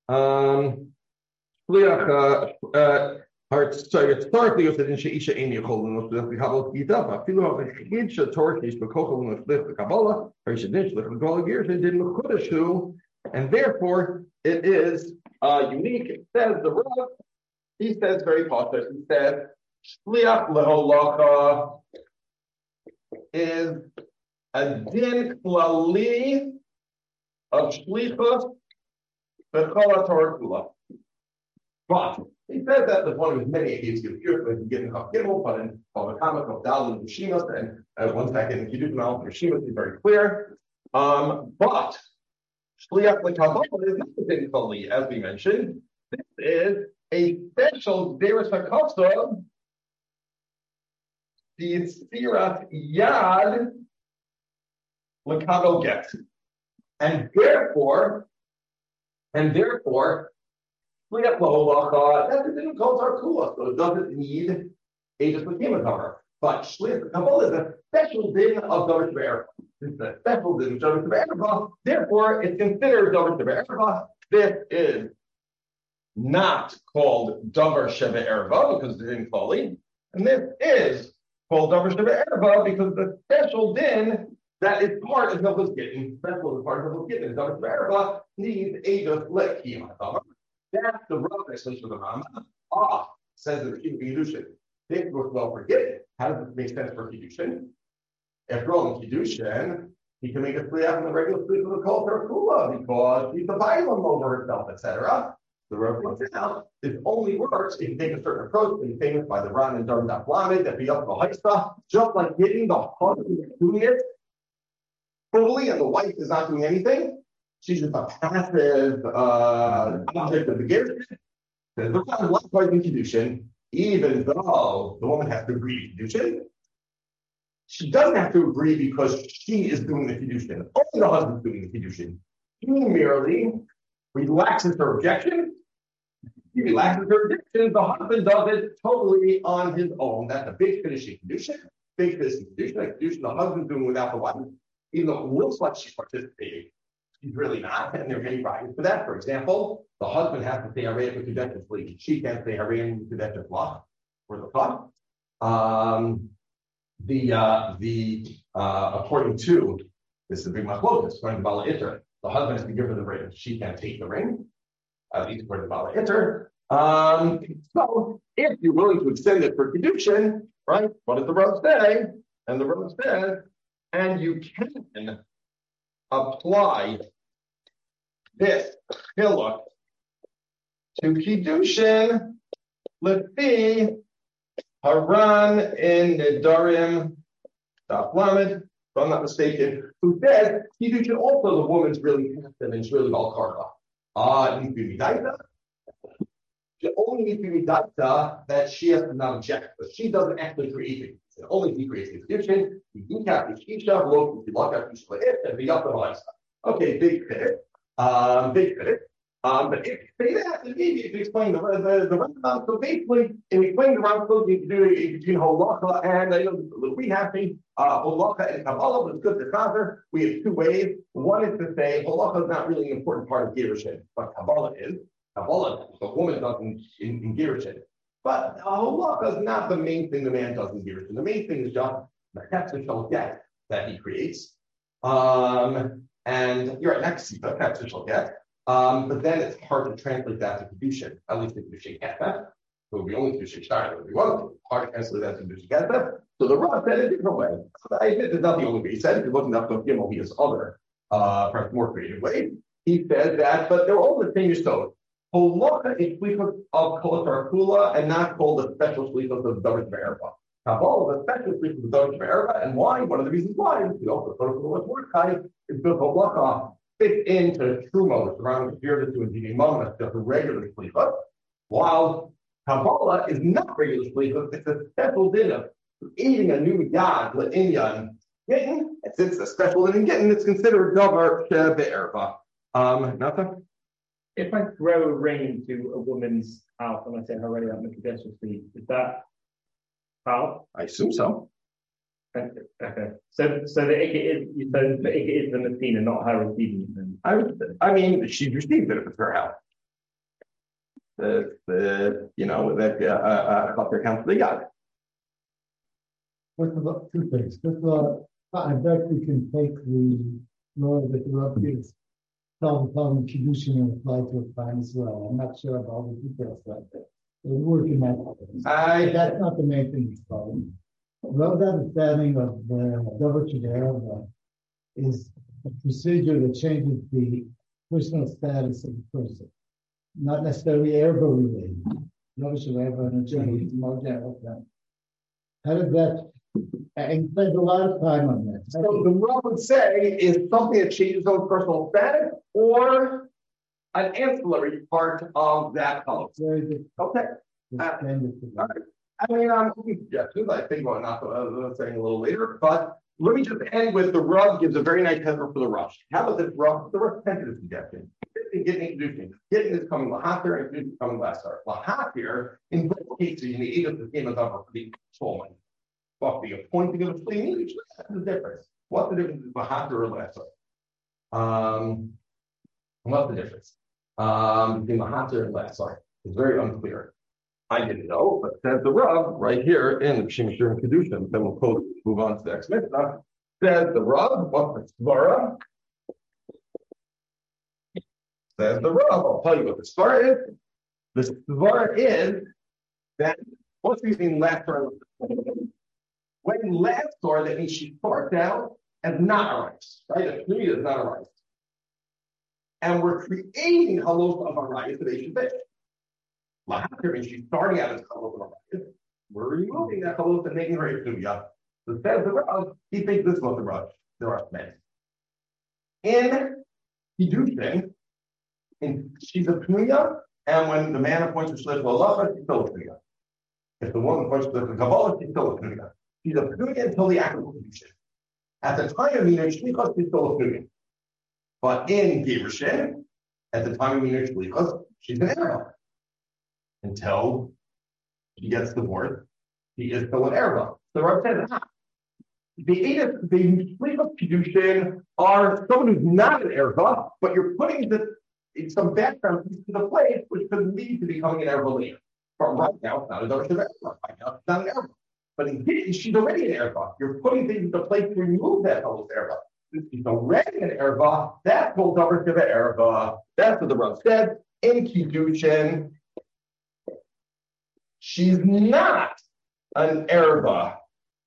shliach historically was in sheisha amy cholin was the kabbalah gita but feel of the hidcha torkish bekochel and shliach the kabbalah or shedish the kabbalah years and didn't kudashu, and therefore it is unique. It says the Rav, he says very positive. He said shliach leholacha is a din klali of shlichus. But he said that was one of his many ideas to get Chav Gimel, but in Bava Kama, Chav Daled, and Rishimos, and one second in Kiddushin Aleph, Rishimos is very clear. But Shliach l'Kabbalah is not the thing fully, as we mentioned. This is a special derech hakasav, the Tziras Yad l'Kabel get, and therefore, shliach l'holacha, that's the thing called Tarkula, so it doesn't need a just became cover. But shliach Kabbalah is a special din of Davar Sheba Erva. It's a special din of Davar Sheba Erva. Therefore, it's considered Davar Sheba Erva. This is not called Davar Sheba Erva because it's in Choli, and this is called Davar Sheba Erva because the special din that is part of Hilchos Gittin, special is part of Hilchos Gittin. Davar Sheba Erva needs a just lekiyah. That's the Rav explanation of the Rambam. Says the Rishim Kiddushin. This works well for Gittin. How does this make sense for Kiddushin? After all, in Kiddushin, he can make a shliach in the regular shliach of the kol terkula because he's the bailam over herself, etc. The Rav points out it only works if you take a certain approach, being famous by the Ran and Darm Daf Lamed, that be up the Haisa, just like Gittin, the husband is doing it fully, and the wife is not doing anything. She's just a passive object of the gift. The Ran likewise in Kiddushin, even though the woman has to agree to Kiddushin, she doesn't have to agree because she is doing the Kiddushin. Only the husband is doing the Kiddushin. He merely relaxes her objection. He relaxes her objection. The husband does it totally on his own. That's a big finishing Kiddushin. fake this Kedushin, the husband's doing without the wife, even though it looks like she's participating. She's really not, and there are many reasons for that. For example, the husband has to say Harayim with Kedushin sleep. She can't say Harayim with Kedushin block or the fuck. According to this is a big machlokas, according to Bala Iter, the husband has to give her the ring. She can't take the ring, at least according to Bala Iter. So if you're willing to extend it for Kedushin, right? What does the Rav say? And the Rav says, and you can apply this hillock to Kedushin, Lefi Haran in Nedarim Daf Lamed, if I'm not mistaken, who says Kedushin also the woman's really passive and it's really Balkarka. It needs to be Midaita. It only needs to be Midaita that she has to not object, but she doesn't actually create it. It only he creates the Kedushin. Okay, big pit. Big pit. But if you say that, then maybe if you explain the Rambam, so basically, if you explain the Rambam, you can do it between Holacha and a little rehappy. Holacha and Kabbalah, but it's good to cover. We have two ways. One is to say Holacha is not really an important part of Gerushin, but Kabbalah is. Kabbalah, the woman does in Gerushin. But Holacha is not the main thing the man does in Gerushin. The main thing is just the Ketzah get that he creates. And you're right, next to the Ketzah get. But then it's hard to translate that to Kedushin, at least to Kedushin Ketbeth. So we only Kedushin Shtar, if we want to. Hard to translate that to Kedushin Ketbeth. So the Rav said it a different way. It's not the only way he said it. If you're looking up to Gimel, he has other, perhaps more creative ways. He said that, but they're all the same Yisod. Holacha is shlichus of Kolatar Kula and not called a special shlichus of David Be'erba. Kabbalah is a special shlichus of David Be'erba, and why? One of the reasons why is we also thought of the Mordechai is because Holacha fit into Truma, which around the period to a Dini Mom, that's just a regular shlichus, while Kabbalah is not regular shlichus, it's a special dinner. Eating a new yad, le'inyan, gittin, and since it's a special dinner gittin, it's considered Davar Be'erba. Nothing? If I throw a ring into a woman's house and I say Harayim at Mekadesh sleep, is that foul? I assume so. Okay. So the Ikka is the Messina, not her receiving it. I mean, she's received it if it's her house. That their count they got it. First of all, two things. First of all, I bet we can take the law that the Rav gives. Tell the Kedushin and apply to a time as well. I'm not sure about all the details like that. We're working on that. That's not the main thing it's problem. Rav's understanding of the Davar Sheba'erba is a procedure that changes the personal status of the person, not necessarily erba related. Davar Sheba'erba and a journey is more general than. How does that? And spend a lot of time on that. So the Rav would say is something that changes own personal status or an ancillary part of that policy. Very good. Okay. All right. I mean, I'm suggestions. I think about not saying a little later, but let me just end with the Rav gives a very nice header for the Rush. How about this Rav? The Rav tentative suggestion. Getting introduced. Getting is coming Lahatir and Kedushin is coming Lasar. Lahatir, in both cases, you need either the same as for the Solomon. But the appointing of a clean each that's the difference. What's the difference between Lahatir or Lasar? What's the difference between Lahatir and Lasar? It's very unclear. I didn't know, but says the Rav right here in the Pshim Shir and Kedushin. Then we'll move on to the next mitzvah. Says the Rav, what's the Svara? Says the Rav, I'll tell you what the Svara is. The Svara is that what's between Lasar and when Lasar, that means she starts out as not a rice, right? A tree is not a rice. And we're creating halos of a rice that they should be. Lahatir means she's starting out as halos of a rice. We're removing that halos and making her a tuya. So says the Rav, he thinks this was the Rav. There are men. In Kedushin, she's a tuya, and when the man appoints her shliach l'alacha, she's still a tuya. If the woman appoints her shliach l'kabbalah, she's still a tuya. She's a Pnuya until the act of Kedushin. At the time of Minur Shlichus, she's still a Pnuya. But in Gerushin, at the time of Minur Shlichus, she's an Erba. Until she gets divorced, she is still an Erba. The Rav says, the sleep of Kedushin are someone who's not an erva, but you're putting some background to the place, which could lead to becoming an erva later. But right now, it's not a davar erva. Right now, it's not an erva. But in Gittin, she's already an erva. You're putting things into place to remove that whole erva. Since she's already an erva, that's called davar erva. That's what the Rav said. In Kedushin, she's not an erva.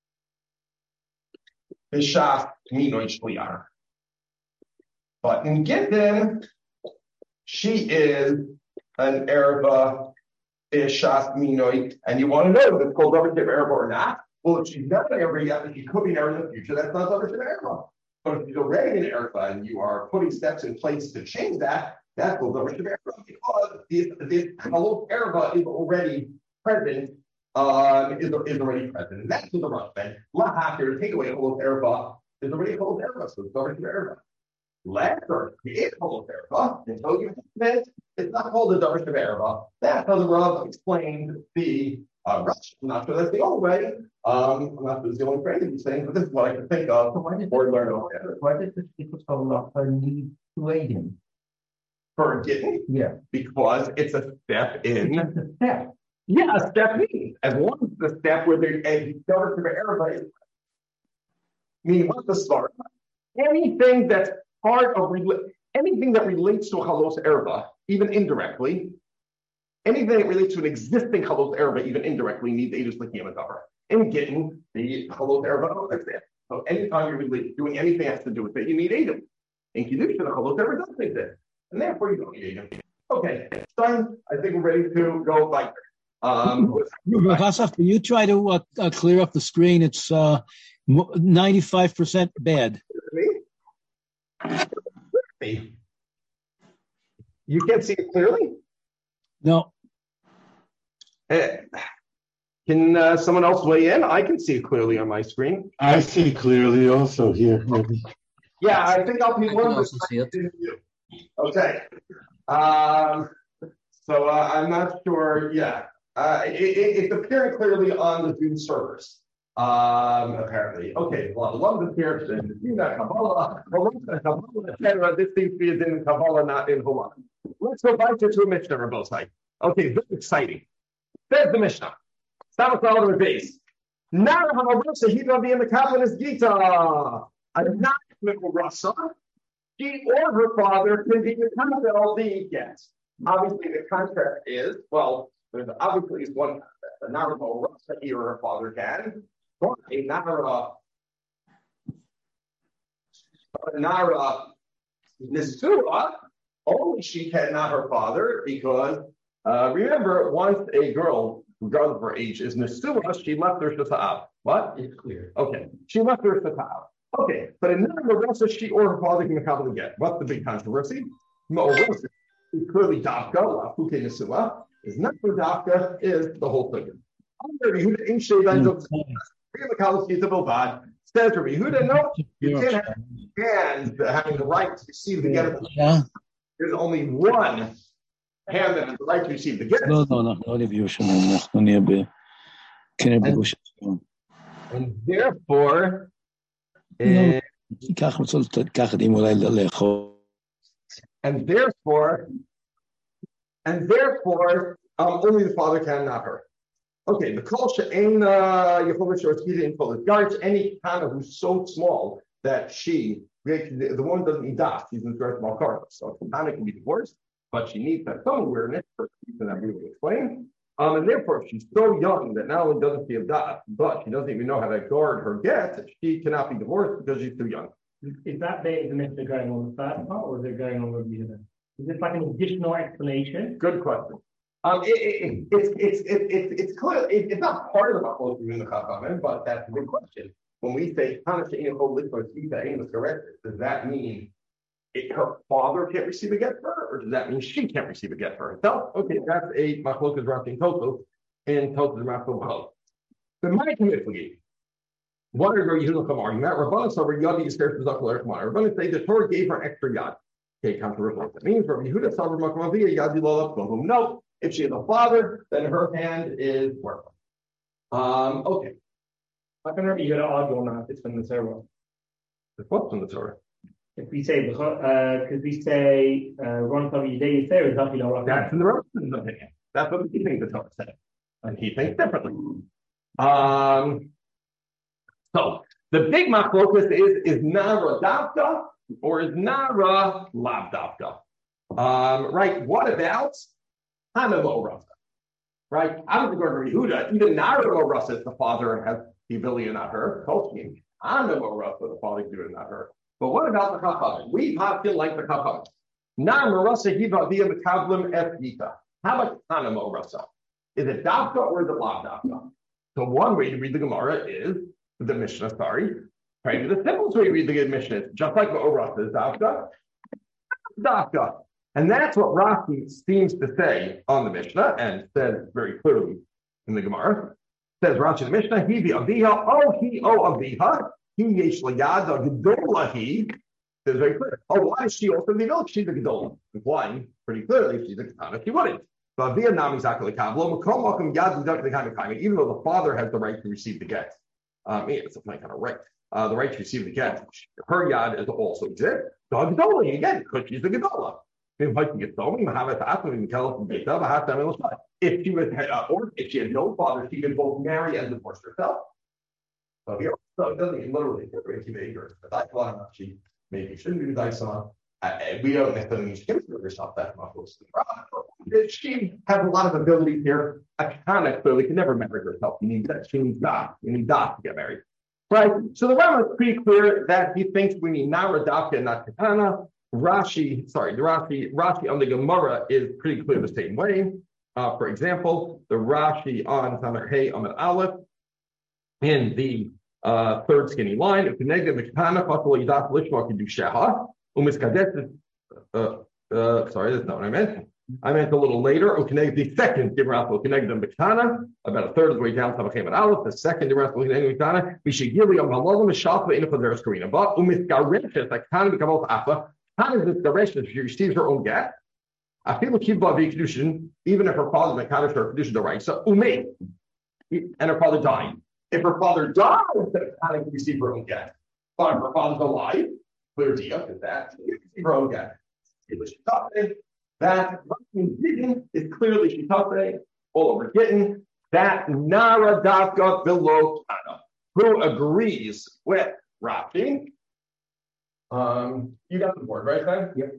But in Gittin, she is an erva b'shas minoi, and you want to know if it's called davar erva or not. Well, if she's not an erva yet, but she could be an erva in the future, that's not davar erva. But if she's already an erva and you are putting steps in place to change that, that's called davar erva, because this halot erva is already present. Is already present, and that's what the Rosh said. Lahafir, to take away halot erva, is already halot erva, so it's davar erva. Later, it is halot erva until you meant it's not called the davar erva. That's how the Rav explained the Rosh. I'm not sure that's the only way. I'm not sure it's the only phrase he's saying, but this is what I can think of. So why does the people so often need to aid him? For Gittin? Yeah. Because it's a step in. It's just a step. Yeah, a step means as long as the step where the davar erva is. Meaning, what's the start? Anything that's part of anything that relates to a halos erva, even indirectly, anything that relates to an existing halos erva, even indirectly, needs aidus l'kiyam davar. In Gittin, the halos erva is there. So anytime you're doing anything that has to do with it, you need aidus. In Kedushin, the halos erva doesn't exist, and therefore you don't need aidus. Okay, Stein, I think we're ready to go back. Rav Asaf, can you try to clear up the screen? It's 95% bad. You can't see it clearly? No. Can someone else weigh in? I can see it clearly on my screen. I see clearly also here. Maybe. Yeah, I think I'll be I one can of also see it. Okay. So I'm not sure. Yeah. It's appearing clearly on the Zoom servers. Apparently. Okay. Well, London here, Kabbalah, etc. This seems to be in Kabbalah, not in Hawaii. Let's go back to a Mishnah or both sides. Okay, this is exciting. There's the Mishnah. Stop with all the base. Now, Hamarosa, he will be in the Kabbalah's Gita. A not little Rasa. She or her father can be the Kabbalah the guest. Obviously, the contract is, well, there's obviously one contract. A Naramo Rasa, he or her father can. But a Nara Nisura, only she can, not her father, because remember, once a girl, regardless of her age, is Nisura, she left her Shata'av. What? It's clear. Okay. She left her Shata'av. Okay. But in Narasa, she or her father can become again. What's the big controversy? Ma'orasa is clearly Dafka, Lafuke Nisura. Is not for Dafka, is the whole thing. Says Rabbi Yehuda, no, you can't have hands having the right to receive the get. Yeah. There's only one hand that has the right to receive the get. No, And therefore, only the father can, not her. Okay, the kol she'ein Yehovah Shortzkida in Polish guards any kind of who's so small that the woman doesn't need das, she's in the Malkara. So Katana can be divorced, but she needs that some awareness for the reason that we will explain. And therefore, if she's so young that not only doesn't she have das, but she doesn't even know how to guard her get, she cannot be divorced because she's too young. Is that bit of the Mishnah going on the first part, or is it going on with the other? Is this like an additional explanation? Good question. It's clear. It's not part of the Machlokes in the Chachamim, but that's a big question. When we say does that mean her father can't receive a get for her, or does that mean she can't receive a get for herself? Okay, that's a Machlokes Rashi Totos and Totos Rashi. The Ma'akim. What are your Yehuda arguing? That Rabbanan over Yadi is there for Zaklar Kamar. Rabbanan say the Torah gave her extra Yad. Okay, controversial. That means Rabbi Yehuda Savar Makamavia Yadi Lola. No. If she has a father, then her hand is worthless. Okay. I can remember you got to argue on that if it's from the Torah. What's in the Torah? If we say, because we say, Ron Tavi Yidei Yisrael is Happy Lo That's in the Rosen's opinion. That's what he thinks the Torah said. And he thinks differently. So the big machlokas is Nara Davka or is Nara Lav Davka? Right, what about Hanamo Rasa? Right, out of the Garden Yehuda, even Nara Rasa is the father has the ability to not her. Tolkien, Hanamo Rasa, the father can do it, not her. But what about the Chachamim? We feel like the Chachamim. Nara Rasa Hiva via Mekavlim Efgita. How about Hanamo Rasa? Is it Davka or is it Lav Davka? So one way to read the Gemara is the Mishnah, right? The simplest way to read the Mishnah is just like the Rasa is Davka. Davka. And that's what Rashi seems to say on the Mishnah and says very clearly in the Gemara. Says Rashi in the Mishnah, he be Aviha, he Aviha, he yesh layad, gedola he. Says very clear. Oh, why is she also the milk? She's a gedola. Implying pretty clearly she's a katana. She wouldn't. But via nam exactly kablo, makom makom yad the kind of time. Even though the father has the right to receive the get, it's a kind of right. The right to receive the get, her yad is also exist. So gedola again because she's a gedola. If she was, or if she had no father, she could both marry and divorce herself. So here, so it doesn't literally get rid of acres. But that's why she maybe shouldn't do that. We don't necessarily need to give herself that much. She has a lot of abilities here. Akana clearly can never marry herself. You need that. She needs that. You need that to get married. Right? So the Rambam is pretty clear that he thinks we need Nara Dafka and not Katana. Rashi on the Gemara is pretty clear the same way. For example, the Rashi on Samar Hey Amid Aleph in the third skinny line, sorry, that's not what I meant. I meant a little later. The second about a third of the way down Samar Hey Amid Aleph. The second we should give how does this direction if she receives her own get? I feel like even if her father mekadosh her kedushin the right. So and her father died. If her father died, then how can receive her own get? But if her father's alive, clear deal is that she receive her own get. That is clearly shitafeh all over Gittin. That Nara Davka Vilo Tana, who agrees with Rashi. You got the board, right, Ben? Yep.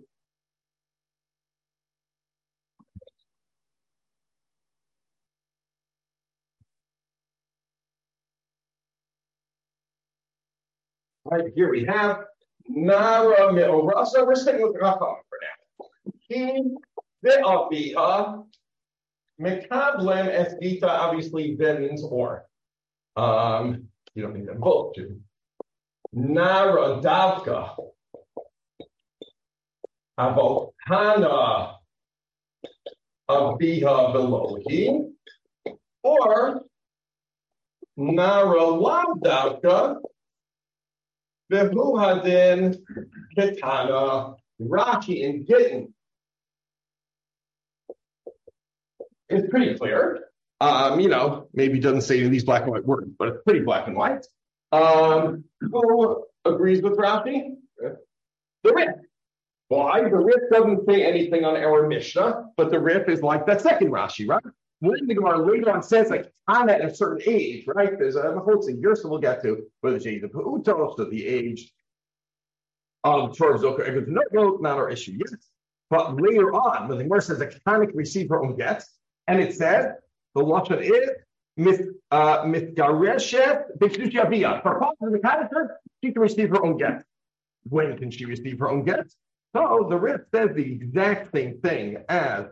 Right, here we have Nara Me'orasa. We're sitting with Racham for now. He, Ve'aviha, Mekablem Esgita, obviously, Ben's or. You don't need them both, do you? Nara Davka Avot Hana Aviha Velohi or Nara Lav Davka Vehuhadin Ketana Rashi and Gittin. It's pretty clear. Maybe it doesn't say in these black and white words, but it's pretty black and white. Who agrees with Rashi? The Rif. Why? The Rif doesn't say anything on our Mishnah, but the Rif is like that second Rashi, right? When the Gemara later on says like on at a certain age, right? There's a whole thing here, so we'll get to whether it's age of Pa'utos to the age of Torah Zoka. If it's not our issue yet. But later on, when the Gemara says a Kana can receive her own get, and it says the Lashon is Mitgareshet B'Kedusha Aviyah. For father the character, she can receive her own get. When can she receive her own get? So the Rif says the exact same thing as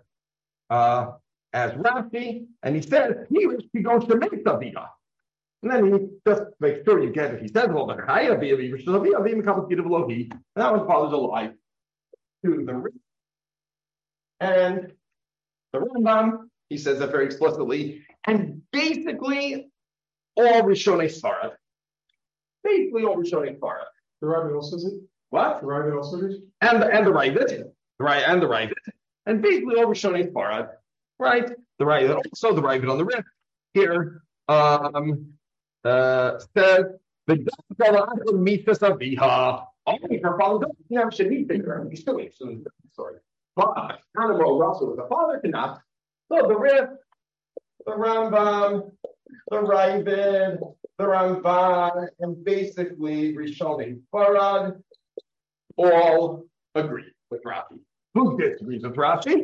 Rashi, and he says he goes to make Aviyah. And then he just makes sure you get it. He says, well, the Chaya Aviyah, which is Aviyah, becomes Gita Velohi, and that one father's alive to the Rif. And the Rambam, he says that very explicitly. And basically, all Rishonei Sfarad. Basically, all Rishonei Sfarad. The Ravid also says it? What? The Ravid also says it? And the Ravid. Right, and the Ravid. And basically, all Rishonei Sfarad. Right? The Ravid, also the Ravid on the Rif. Here, says the Mises Aviha. Only her father doesn't have Shani figure. He's still in the story. But Animal Russell, the father cannot. So the Rif, the Rambam, the Ravid, the Ramban, and basically Rishonim Farad all agree with Rashi. Who disagrees with Rashi?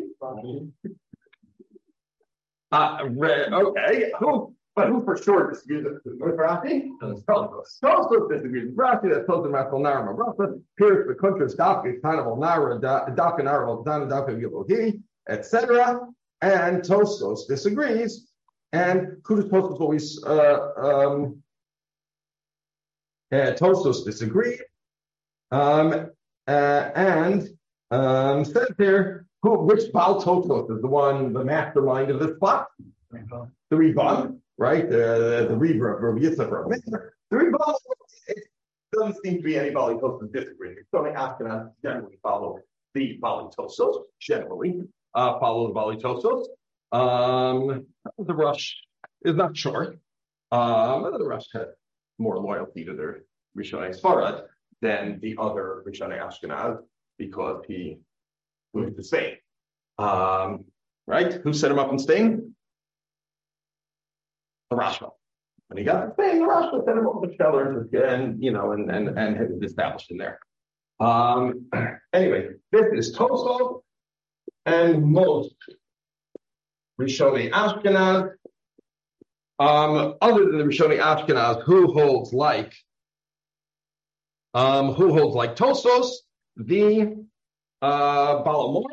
Okay. Who for sure disagrees with Rashi? Tosos disagrees with Rashi. That's Tosos Rashi Nara Marasa. Here's the contrast. Dafka kind of Nara Dafka Nara Dana Dafka Gilohi, etc. And Tosos disagrees. And Kudos Tosos always Tosos disagrees. Says here, which Baal Tosos is the mastermind of this plot? The Rivan, right? The Reaver of Rabbi Yitzchak. The Rivan, it doesn't seem to be any Baal Tosos disagreeing. It's only Ashkenaz generally follow the Baal Tosos, generally follow the Baal Tosos. The Rush is not sure. The Rush had more loyalty to their Rishonei Sfarad than the other Rishonei Ashkenaz because he moved to Spain. Right? Who set him up in Spain? The Rashba. When he got to Spain, the Rashba set him up with Shellers and had it established in there. Anyway, this is Tosov and most Rishonei Ashkenaz. Other than the Rishonei Ashkenaz, who holds like Tosos, the Balamor,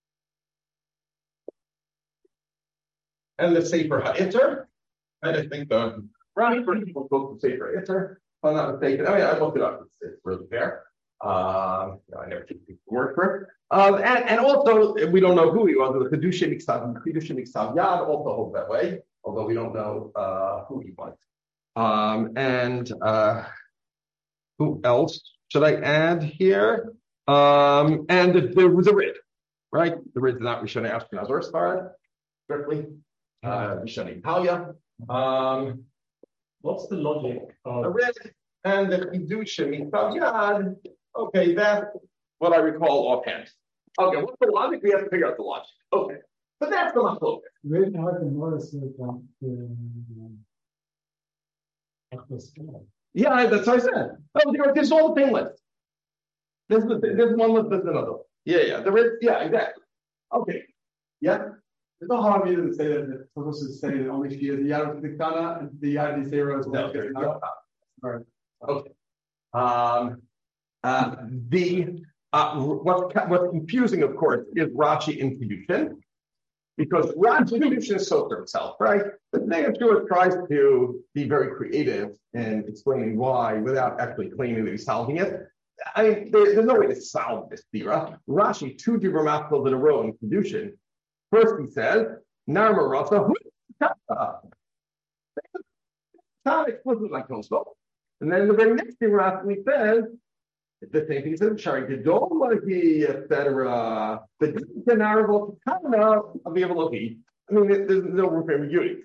and the Sefer HaIter. And I think the Rashba people quote the Sefer HaIter, if I'm not mistaken. I mean, I looked it up. It's really fair. I never took the word for it. And also, we don't know who he was. The Kedushin Iksav Yad also holds that way, although we don't know who he was. And who else should I add here? And there was a Rid, right? The Rid is not Rishonei Ashkenaz or Sfarad, strictly. Rishonei Italia. What's the logic of the Rid and the Kedushin Iksav Yad? Okay, that's what I recall offhand. Okay, what's the logic? We have to figure out the logic. Okay, but that's the machloket. Very hard to notice that Yeah, that's what I said. Oh, there's all the thing list. There's one list, there's another. Yeah, exactly. Okay, yeah. There's no harm either to say that it's supposed to say that only she is the Yad of Tiktana and the Yad of Zero is no. Okay. What's confusing, of course, is Rashi in Kedushin, because Rashi in Kedushin is so for himself, right? The Negative tries to be very creative in explaining why without actually claiming that he's solving it. I mean, there's no way to solve this theorem. Rashi, 2 Dibur Machzos in a row in Kedushin. First he says, Narma Rasa, not explicit like Tosfot. And then the very next thing Rashi says, the same thing he says, Shari Gedolaki, etc. The Narva Takana of the Eveloki. I mean, there's no room for ambiguity.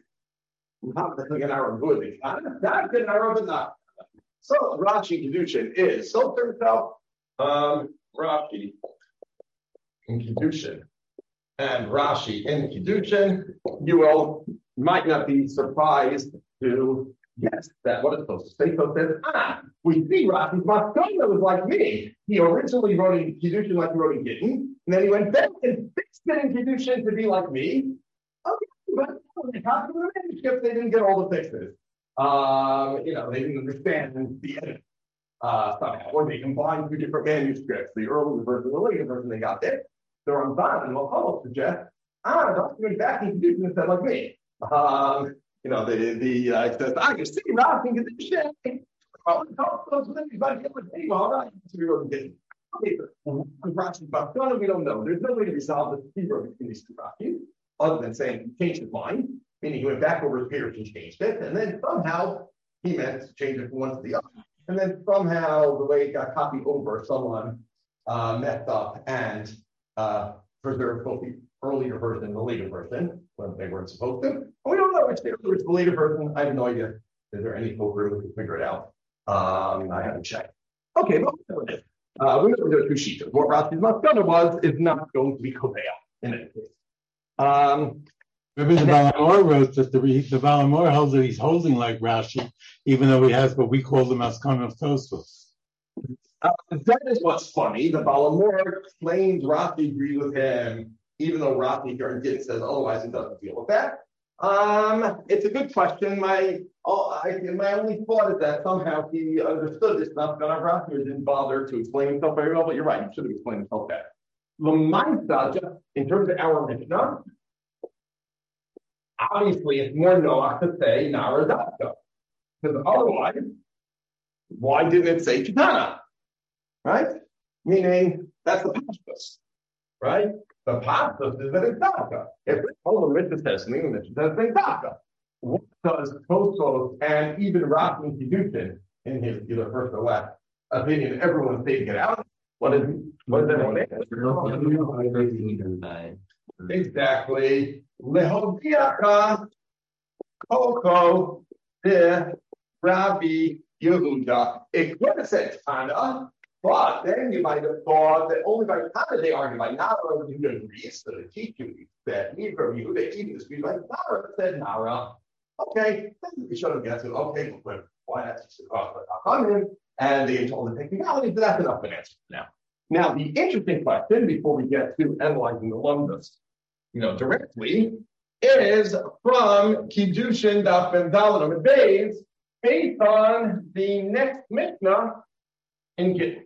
So Rashi in Kedushin is so for himself. Rashi in Kedushin and Rashi in Kedushin. You might not be surprised to guess that what it's supposed to say. So says, we see Rashi's Maskana was like me. He originally wrote in Kedushin like he wrote in Gittin, and then he went back and fixed it in Kedushin to be like me. Okay, but they copied the manuscript, they didn't get all the fixes. They didn't understand the edit somehow, or they combined 2 different manuscripts, the earlier version and the later version they got there. The Ramban and L'Chol suggest, don't go back in Kedushin and said like me. It says, I can see Rashi in Kedushin. All right, so we wrote it. Okay, Rashi Maskana, we don't know. There's no way to resolve this Hebrew between these 2 Rashis, other than saying he changed his mind, meaning he went back over his period and changed it, and then somehow he meant to change it from one to the other. And then somehow the way it got copied over, someone messed up and preserved both the earlier version and the later version when they weren't supposed to. And we don't know which the later version. I have no idea. Is there any hope room to figure it out? I haven't checked. Okay, but we're going to do two sheets. What Rashi's Maskana was is not going to be Koveya in any case. Maybe the Balamor wrote that the Balamor holds that he's holding like Rashi, even though he has what we call the Maskana of Tosfos. That is what's funny. The Balamor claims Rashi agrees with him, even though Rashi here in Gittin says otherwise he doesn't deal with that. It's a good question. My only thought is that somehow he understood this stuff, but Rashi didn't bother to explain himself very well. But you're right; he should have explained himself better. L'maisa, just in terms of our Mishnah, obviously it's more noach to say Nara Dafka, because otherwise, why didn't it say Kitana? Right? Meaning that's the pashtus, right? The pashtus is that it's Dafka. If all the Mishnah says something, the Mishnah says it's Dafka. What does Tosfos and even Rashi and Kiddushin, in his either first or last opinion, everyone's taking it out? What is everyone exactly. Lehoviacha Koko de Rabbi Yehuda. It could have said Tana, but then you might have thought that only by Tana they argue by Nara. Yehuda agrees, so the teacher said neither Yehuda even disputes by Nara said Nara. Okay, then we should have guessed it. Okay, but why that's just across the Chachamim, and they told the technicality, but that's enough of an answer for now. Now, the interesting question before we get to analyzing the Lumdus, directly, is from Kiddushin Daf Ben Dalet and Beis, based on the next Mishnah in Gittin.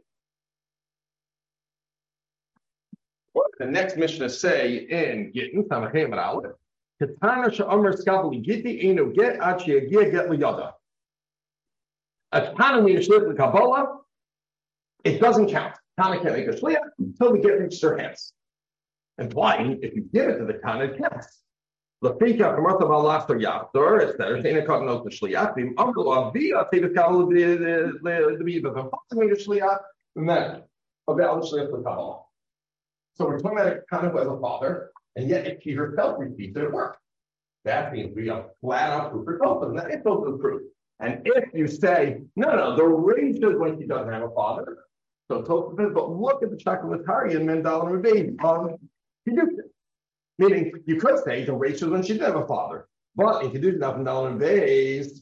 What does the next Mishnah say in Gittin? Samachem and Aleph. Katana she'omer skabli Gitti eno get ad she'yagia get liyada. A Katana means the Kabbalah. It doesn't count. Tana can't make a shliach until the get reaches her hands. And why? If you give it to the Tana, it counts. Lafika Martha Balafter Yaftor, it's better. Shana Kagnos the shliach. The uncle of the Tavis Kabbalah the shliach. And then about the shliach the Kabbalah. So we're talking about a Tana who has a father, and yet if she herself repeats it, it works. That means we have flat out proof for both of them. It's both the proof. And if you say, no, the rage is when she doesn't have a father. So Tosfos says, but look at the Chakamatari and Mendal and Rebbe on Kiddushin. Meaning, you could say the rage is when she didn't have a father. But in Kiddushin, Mendal and Rebbe,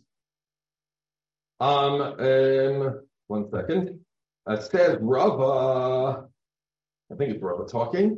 1 second. It says Rava, I think it's Rava talking.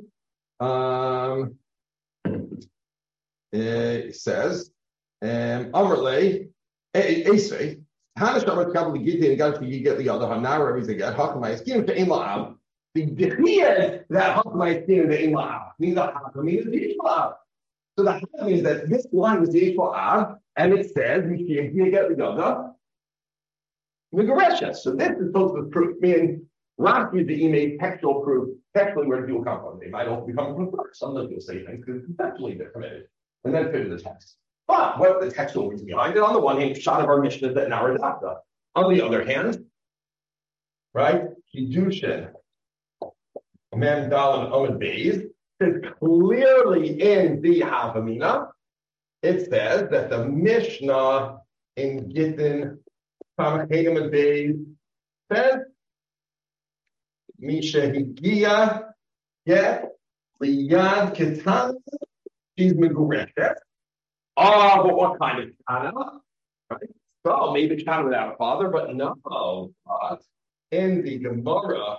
It says, Amrle, Esei, Hanish Amr Kabbalah Gitti and got you get the other Hanara everything got Hakamai Skin to Imlaab. The Dechia that Hakamai Skin to Imlaab means the Hakam means the Ishlaab. So the Hakam means that this line was the Ishlaab, and it says you get the other Migaresha. So this is supposed to proof, meaning Rashi the made textual proof, textually where people come from. They might also be coming from first. Some of them will say things because conceptually they're committed, and then fit to the text. But what the textual reason behind it? On the one hand, shot of our Mishnah that Nara Dafka. On the other hand, right, Kiddushin, Mem Dal and Omen Beis is clearly in the Havamina. It says that the Mishnah in Gittin, Pamachim and Beis says, Misha Higia, Get, Liyad Ketan, she's Megureshet. But what kind of Ketana? Right? So maybe Ketana without a father, but no. But in the Gemara,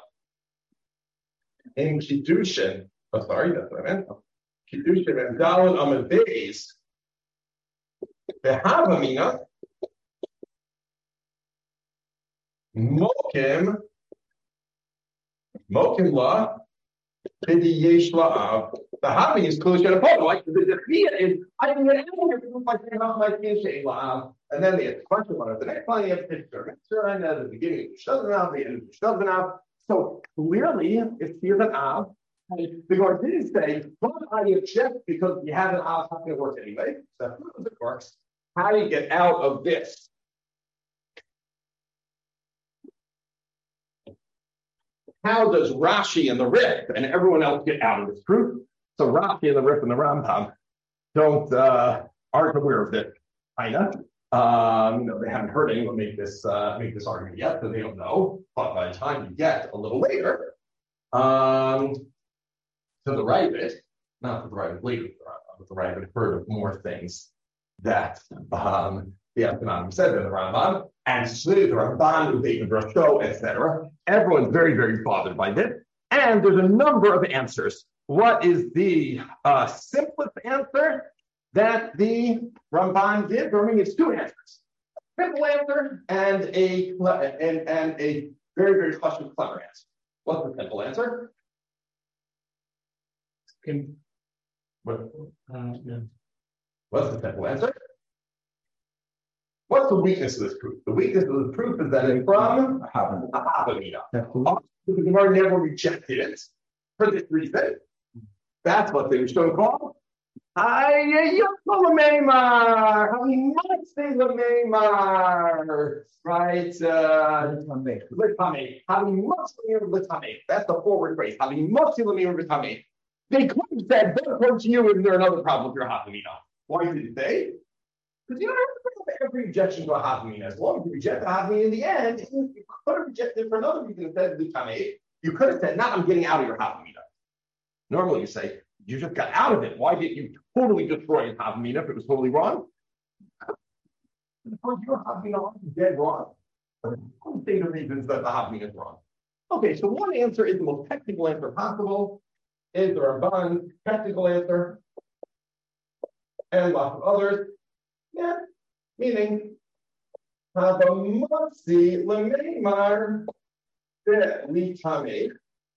in Kiddushin, that's what I meant. Kiddushin and Dalin Amid Beis, the Havamina, Mokim La, Bidi Yesh La'av. The Havi is close to the point. Like the Dechia is, I can get anything to my saying about my Yesh La'av. And then they have a question about it. The next line, you have picture. And at the beginning of Shtazanav, the end of Shtazanav. So clearly, it's here that Av. The Gemara didn't say, but I object because you have an Av, not going to work anyway. So that's not it works. How do you get out of this? How does Rashi and the Rif and everyone else get out of this proof? So Rashi and the Rif and the Rambam aren't aware of this. They haven't heard anyone make this argument yet, so they don't know. But by the time you get a little later to the Ravid, not that the Ravid later, but the Ravid heard of more things that the Ashkenazim said than the Rambam, and the Ramban, who David Rasho, etc. Everyone's very, very bothered by this, and there's a number of answers. What is the simplest answer that the Ramban did? I mean, it's two answers: simple answer and a very, very question clever answer. What's the simple answer? What's the simple answer? What's the weakness of this proof? The weakness of the proof is that it's from a Havamina. The Gemara never rejected it for this reason. That's what they were so called. Right? That's the forward phrase. They could have said, don't come to you if there's another problem with your Havamina. Why did it say? Because you don't have to bring up every rejection to a Havamina. As long as you reject the Havamina in the end, you could have rejected it for another reason instead of the Tameh. You could have said, I'm getting out of your Havamina. Normally you say, you just got out of it. Why didn't you totally destroy your Havamina if it was totally wrong? Because your Havamina is dead wrong. I don't say the reasons that the Havamina is wrong. Okay, so one answer is the most technical answer possible, is the Ramban technical answer, and lots of others. Yeah, meaning Havamotzi Lemeimar Litame.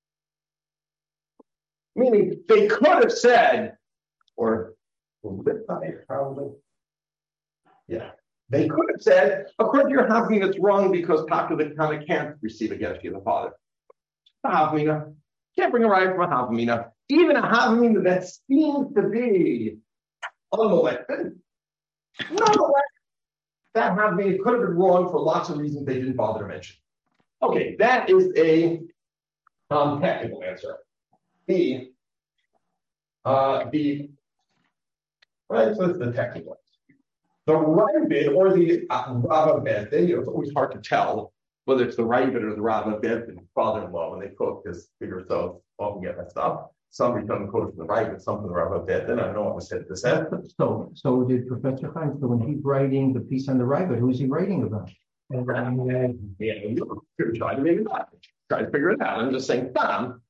Meaning they could have said, or probably, yeah, they could have said, according to your Havamina, it's wrong because Taka the Kana can't receive a get of the father. A Havamina can't bring a right from a Havamina, even a Havamina that seems to be unmolested. Nonetheless, that Havamina could have been wrong for lots of reasons they didn't bother to mention. Okay, that is a technical answer. Right, so it's the technical answer. The Ravid or the Rava Bezdin, it's always hard to tell whether it's the Ravid or the Rava Bezdin, father-in-law, when they quote because bigger so often get messed up. Some return quotes from the Ravid, some from the Rava Bezdin. I don't know what was said at this end. So did Professor Heinz, so when he's writing the piece on the Ravid, who's he writing about? Try to make it up. Try to figure it out. I'm just saying, Tom.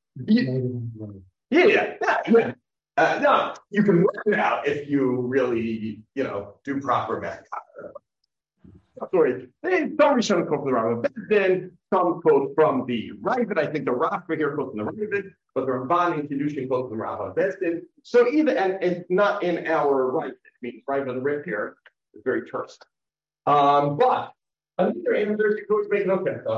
No, you can work it out if you really, do proper math. Sorry, some Rishonim quote from the Rava Bezdin, some quote from the Ravid. I think the Rafka here quotes from the Ravid, but the Ramban in Kiddushin quotes from the Rava Bezdin. So either, and it's not in our right, it means right on the rip here, it's very terse. But another answer is to make no sense.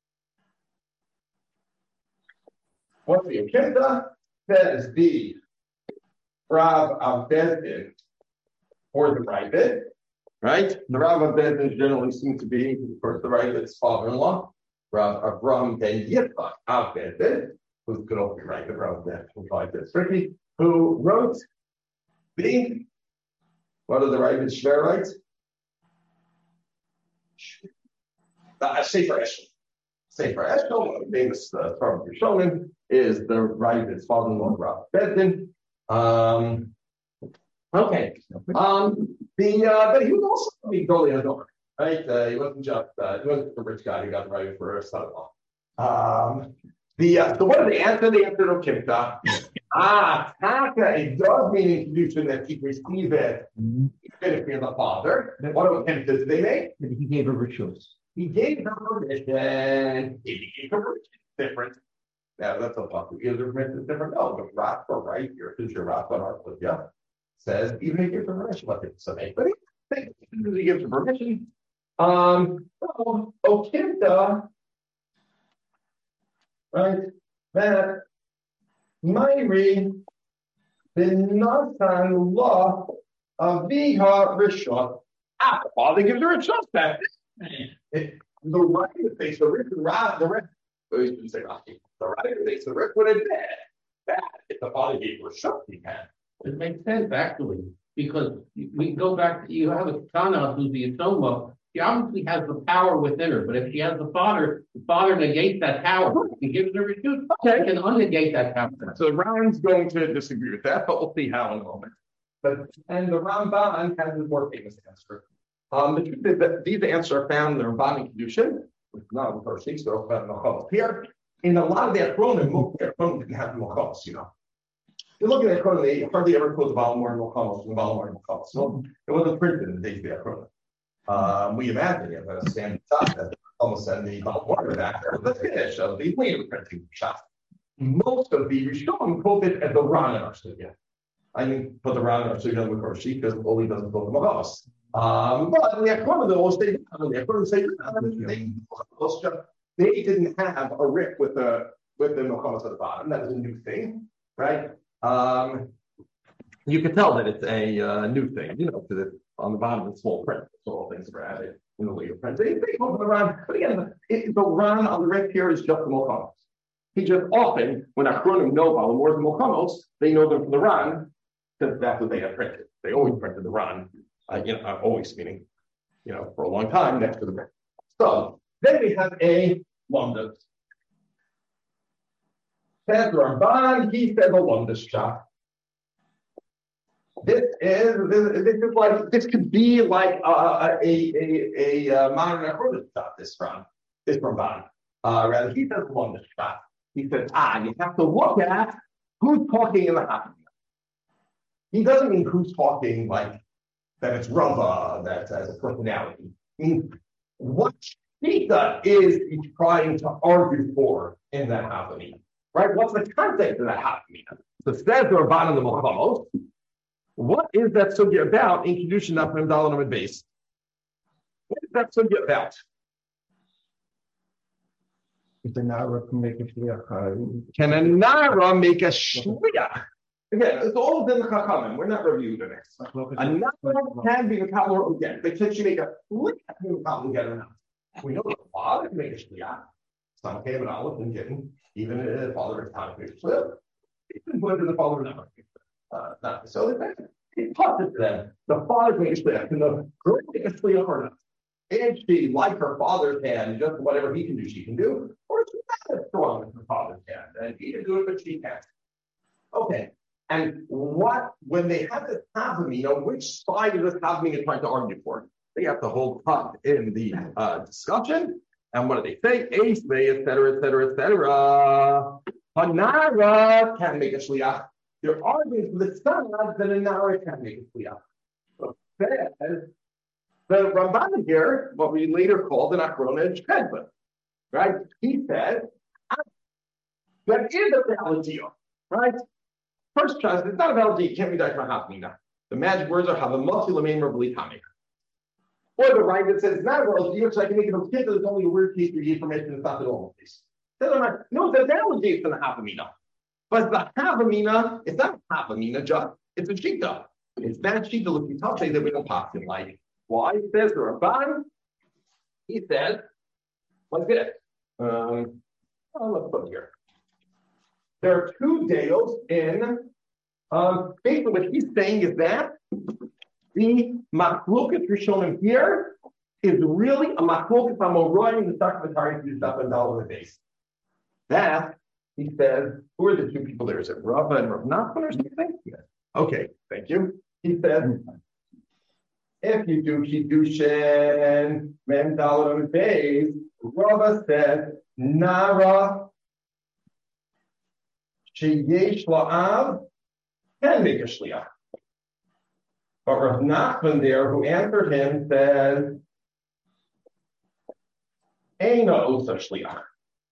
What's the Okenta? Says the Rav of Bezdin or the Ravid, right? The Rav of Bezdin generally seems to be, of course, the Ravid's father-in-law, Rav Avram Ben Yitzchak of Bezdin, who's good old Ravid, Rav Bezdin, Fricky, who wrote what are the Ravid Shverites? Sefer Eshel. Sefer Eshel, one of the famous from Rishonim, is the Ravid's father-in-law, Rav Bezdin. Okay. But he was also a Goli Hador, right? He wasn't just a rich guy who got right for a son-in-law. So what did they answer? They answered Okimta. Taka, it does mean introduction that he received it even if you're the father. What Okimta did they make? He gave her rituals. He gave her permission. He gave her permission. Different. Now that's a fuck. Because the permission is different. No, but Rafa, right here, because your Rafa and Arplia says even if you give her permission, what did it make? But he gives her permission. Okimta, right? That Myri Binatan Law Aviha Rishon. The father gives her a trust back. The right face, the rich and the rich. The right face, the rich would have bad if the father gave her a shot he had. It makes sense, actually. because we go back, you have a Tana who's the Yisoma, she obviously has the power within her, but if she has the father negates that power. He gives her a shoot. Okay. He can unnegate that power. So Ryan's going to disagree with that, but we'll see how in a moment. And the Ramban has a more famous answer. The truth is that these answers are found in the Ramban and Kedushin, which is not with our sheets, they're about Mechamos. Here, in a lot of the Achronim, most of the Achronim didn't have Mechamos, you know. You look at the Achronim, they hardly ever quote the Balamor and Mechamos and the Balamor and Mechamos. So it wasn't printed in the days of the Achronim. We imagine it, but a standing shot that almost and the Balamor were back there was the finish of the later printing shot. Most of the Rishonim quoted as the Ran in our studio. I didn't put the Ran in our studio with our sheet because Oli doesn't quote the Mechamos. But the Achronim, they didn't have a rip with the Mechamos at the bottom. That was a new thing, right? You can tell that it's a new thing, you know, because it's on the bottom in small print. So all things are added in the later print. They go for the Ran, but again, the Ran on the rip here is just the Mechamos. He just often, when Achronim know Balamor and Mechamos, they know them from the Ran because that's what they have printed. They always printed the Ran. Always meaning, you know, for a long time next to the rip. So then we have a London. Says Ramban, he says a London shot. This could be like a modern Achronim shot. This Ramban. Rather, he says London shot. He says, you have to look at who's talking in the Haftarah. He doesn't mean who's talking like that it's Rava, that as a personality. I mean, what Shita is he trying to argue for in that Haftarah? Right? What's the context of that Haftarah? So says the Ramban and the Mechamos. What is that sugya about in Kedushin Nafim Dalanam and base? What is that sugya about? Can a Nara make a shliach? Can a Nara make a shliach? Again, it's all within the Chachamim. We're not reviewing this. A Nara can be the Kabbalah again. But can she make a shliach in the Kabbalah again or not? We know the father can make a shliach. Some came and Aleph and Gittin, even the father is time to make a shliach. Even whether the father is not necessarily bad. He taught it to them. The father made a shliach. Can the girl make a shliach or not? And she, like her father's hand, just whatever he can do, she can do, or she's not as strong as her father's hand, and he can do it, but she can't. Okay. And when they have this Havamina, which side of this Havamina trying to argue for? They have to hold up in the discussion. And what do they say? Ace, et cetera, et cetera, et cetera. Hanara can make a shliach. They're arguing for the son that a Nara can make a shliach. So it says, the Ramban here, what we later called an Achronij Kedva, right? He said, that is a valid deal, right? First choice, it's not a valid deal, it can't be done for Hafnina. The magic words are Havamotu Lamein Rabli Tamir. Or the right that says it's not a valid deal, so I can make it a kid that it's only a weird case for the information, it's not the normal case. No, it's a valid deal for the Havamina. But the Havamina, it's not a Havamina just, it's a Shita. It's that Shita Lukitache that we don't pass in like. Why? He says the Ramban, he says, like this. Let's put here. There are two deals in, basically what he's saying is that the Machloket Rishonim here is really a Machloket Amoroi in the Sakvatari to do stuff and dollar the base. That, he says, who are the two people there? Is it Rava and Rav Nachman or something? Yes. Okay, thank you. He says, if you do Kiddushin, Mem Dalet on base, Rava said, Nara Sheyesh La'av can make a shliach. But Rav Nachman there, who answered him, said, Eina Osa Shliach.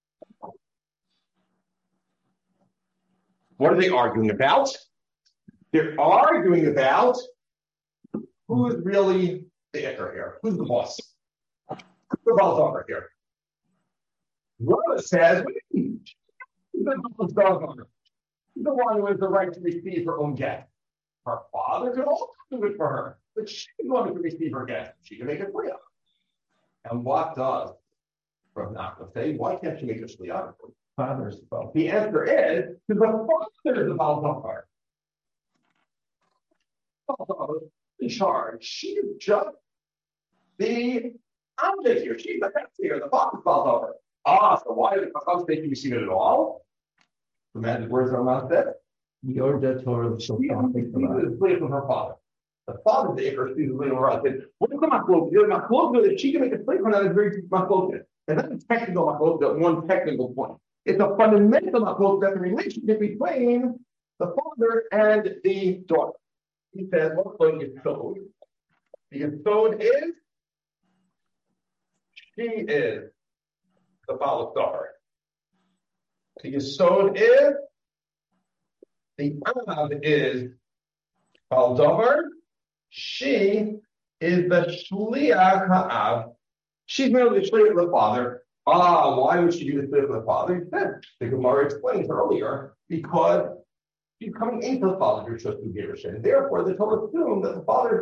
What are they arguing about? They're arguing about who is really the Iker here? Who's the boss? Who's the Balzar here? Rava says, who's the Balzar? He's the one who has the right to receive her own get. Her father could also do it for her, but she wanted to receive her get. She can make it free. And what does Rav Nachman say? Why can't she make a shliach? Father's fault. The answer is because the father is the Balzar. in charge. She's just the object here. She's the head here. The father's called over. So why did the Chacham make you receive it at all? The magic words are not said. Your Torah She is from her father. The father the Iker sees the little right. What's the machlok? The machlok that she can make a slave on that is very machlok. And that's a technical machlok, one technical point. It's a fundamental machlok that the relationship between the father and the daughter. He says, what's going to Yesod? The Yesod is she is the Baal daughter. The Yesod is the Av is Baal Davar. She is the Shliach Ha'av. She's merely the Shliach of the father. Why would she do the Shliach of the father? He said, the Gemara explained earlier, because she's coming into the father's Rishos Gerushin. Therefore, the Torah assumed that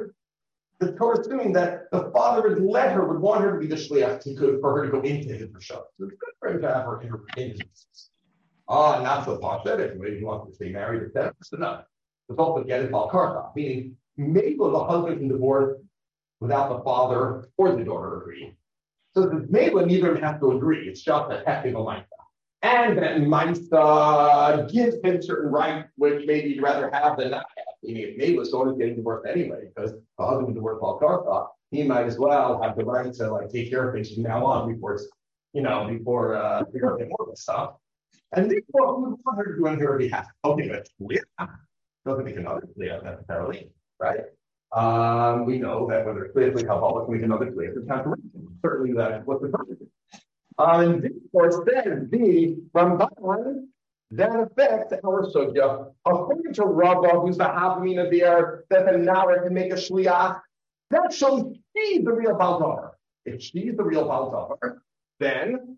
the father would let her, would want her to be the Shliach for her to go into his Rishos. So it's good for him to have her in his business. Not so posh. If he wants to stay married, it's enough. The also get it Baal Karka, meaning maybe the husband can divorce without the father or the daughter agreeing. So maybe neither of them have to agree. It's just a technical mindset. And that Maisa gives him certain rights, which maybe he'd rather have than not have. Meaning, if Mabel's daughter is getting divorced anyway, because the husband is divorced Baal Karka, he might as well have the right to take care of things from now on before it's, before they go get more of this stuff. And therefore, we want her to do on her behalf. Okay, but doesn't make another clear necessarily, right? We know that whether it's clearly Kabbalah can make another clear, it's contradiction. Certainly that's what the purpose is. And therefore, says the Ramban that affects our sugya. According to Rava, who's the Havamina there, that the Nara can make a shliach, that shows she's the real Baal Davar. If she's the real Baal Davar, then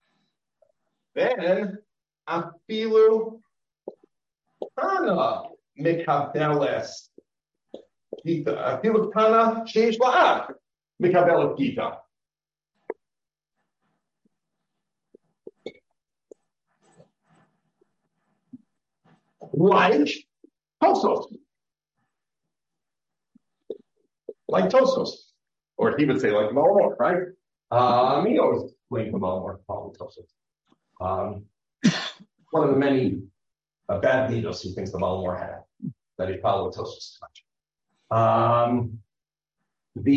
afilu Tana mikabeles gita. Afilu Tana sheish la'ach mikabeles gita. Like Tosos. Or he would say like Malmor, right? He always blamed the Malmor, probably Tosos. One of the many bad needles he thinks the Malmor had, that he followed Tosos too much.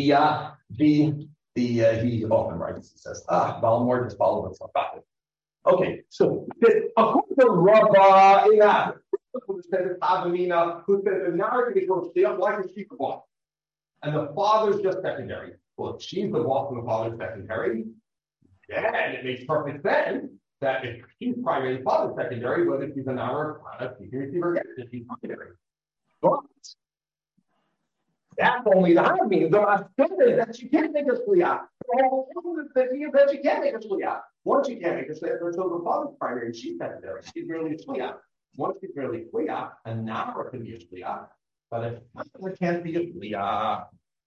He often writes, he says, Malmor just followed himself back. Okay, so according to Rava in that, who says Avamina, who says the narrative is why is she the boss? And the father's just secondary. Well, if she's the boss and the father's secondary, then it makes perfect sense that if she's primary, the father's secondary, but if she's an hour, she can receive her gift if she's secondary. But that's only the Havamina. The Masked is that she can't make a shliach. That she can't make a shliach. Once she can't make a shliach, so the father's primary and she's secondary. She's merely a shliach. Once she's merely a shliach, and now her can be a shliach. But if father can't be a shliach,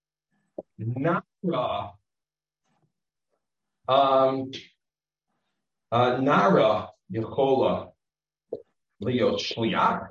Nara Yechola Leo Shliach.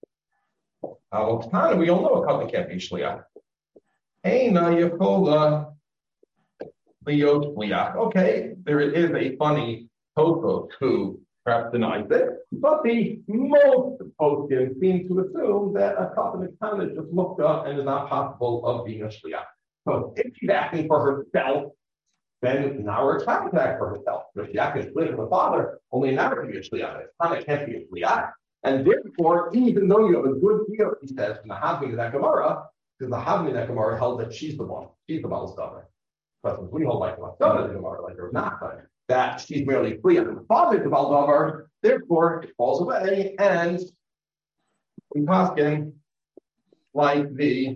We all know a couple can't be shliach. Eina Yechola Leo Shliach. Okay, there is a funny Tosfos who perhaps denies it, but the most poskim seem to assume that a couple kind of just looked up and is not possible of being a shliach. So if she's acting for herself, then now we're trying to act for herself. If she's acting split with the father, only now can be a shliach. It can't be a shliach. And therefore, even though you have a good deal, he says, from the Havamina that Gemara, because the Havamina that Gemara held that she's the one, she's the Baal Davar. But we hold like the Gemara, like there's not, but that she's merely free and the father's the Baal Davar, therefore it falls away, and we paskin like the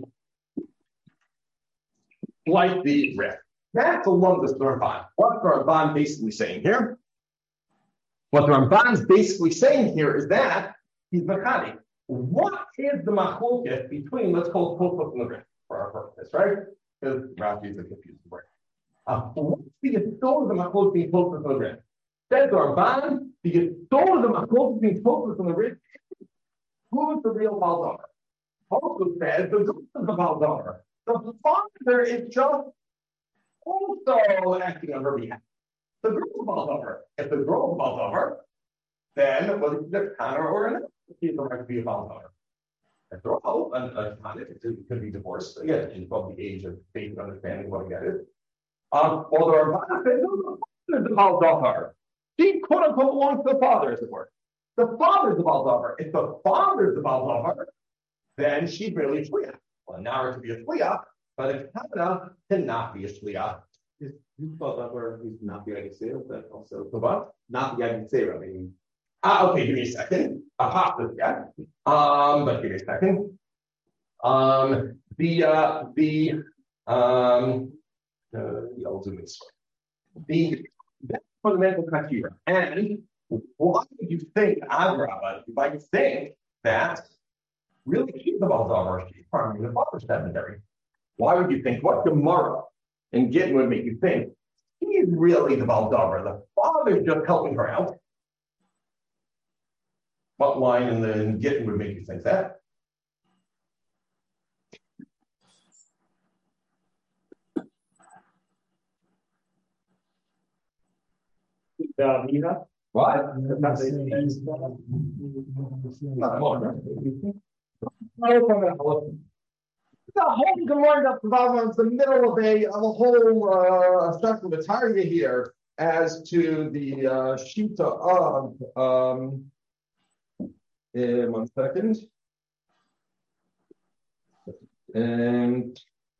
riff. That's along the Ramban. What the Ramban basically saying here? What the Ramban's basically saying here is that he's mechanic. What is the machloket between, let's call it Tosfos and the riff for our purpose, right? Because Rashi is a confusing word. What's the Yesod of the machloket between Tosfos and the riff? Says the Ramban, the Yesod of the machloket between Tosfos and the riff, who's the real Baal Davar? also says the group is the Baldover. The father is just also acting on her behalf. The group is Baldover. If the girl is Baldover, then whether she's a Connor or an she has the right to be a Baldover. After all, a Connor could be divorced. Again, she's above the age of basic understanding what that is. Although the Baldover, she quote unquote belongs to the father, as it were. The father's the Baldover. If the father's the Baldover, then she's merely a shliach. Well, now her to be a shliach, but if Hannah cannot be a shliach. Is Baldover who's not the Yagid that also The what? not the Yagid I mean. Okay, give me a second. I'll pop this guy. But give me a second. I'll do this one. That's fundamental criteria. And why would you think, Avrava, why you think that really she's the Baldover, she's primarily the father's secondary? Why would you think what Gemara and Gittin would make you think he's really the Baldover? The father's just helping her out. What line in the Gittin would make you think that? What? Not The whole Gemara is the middle of a whole section of Tarya here as to the Shita of 1 second. And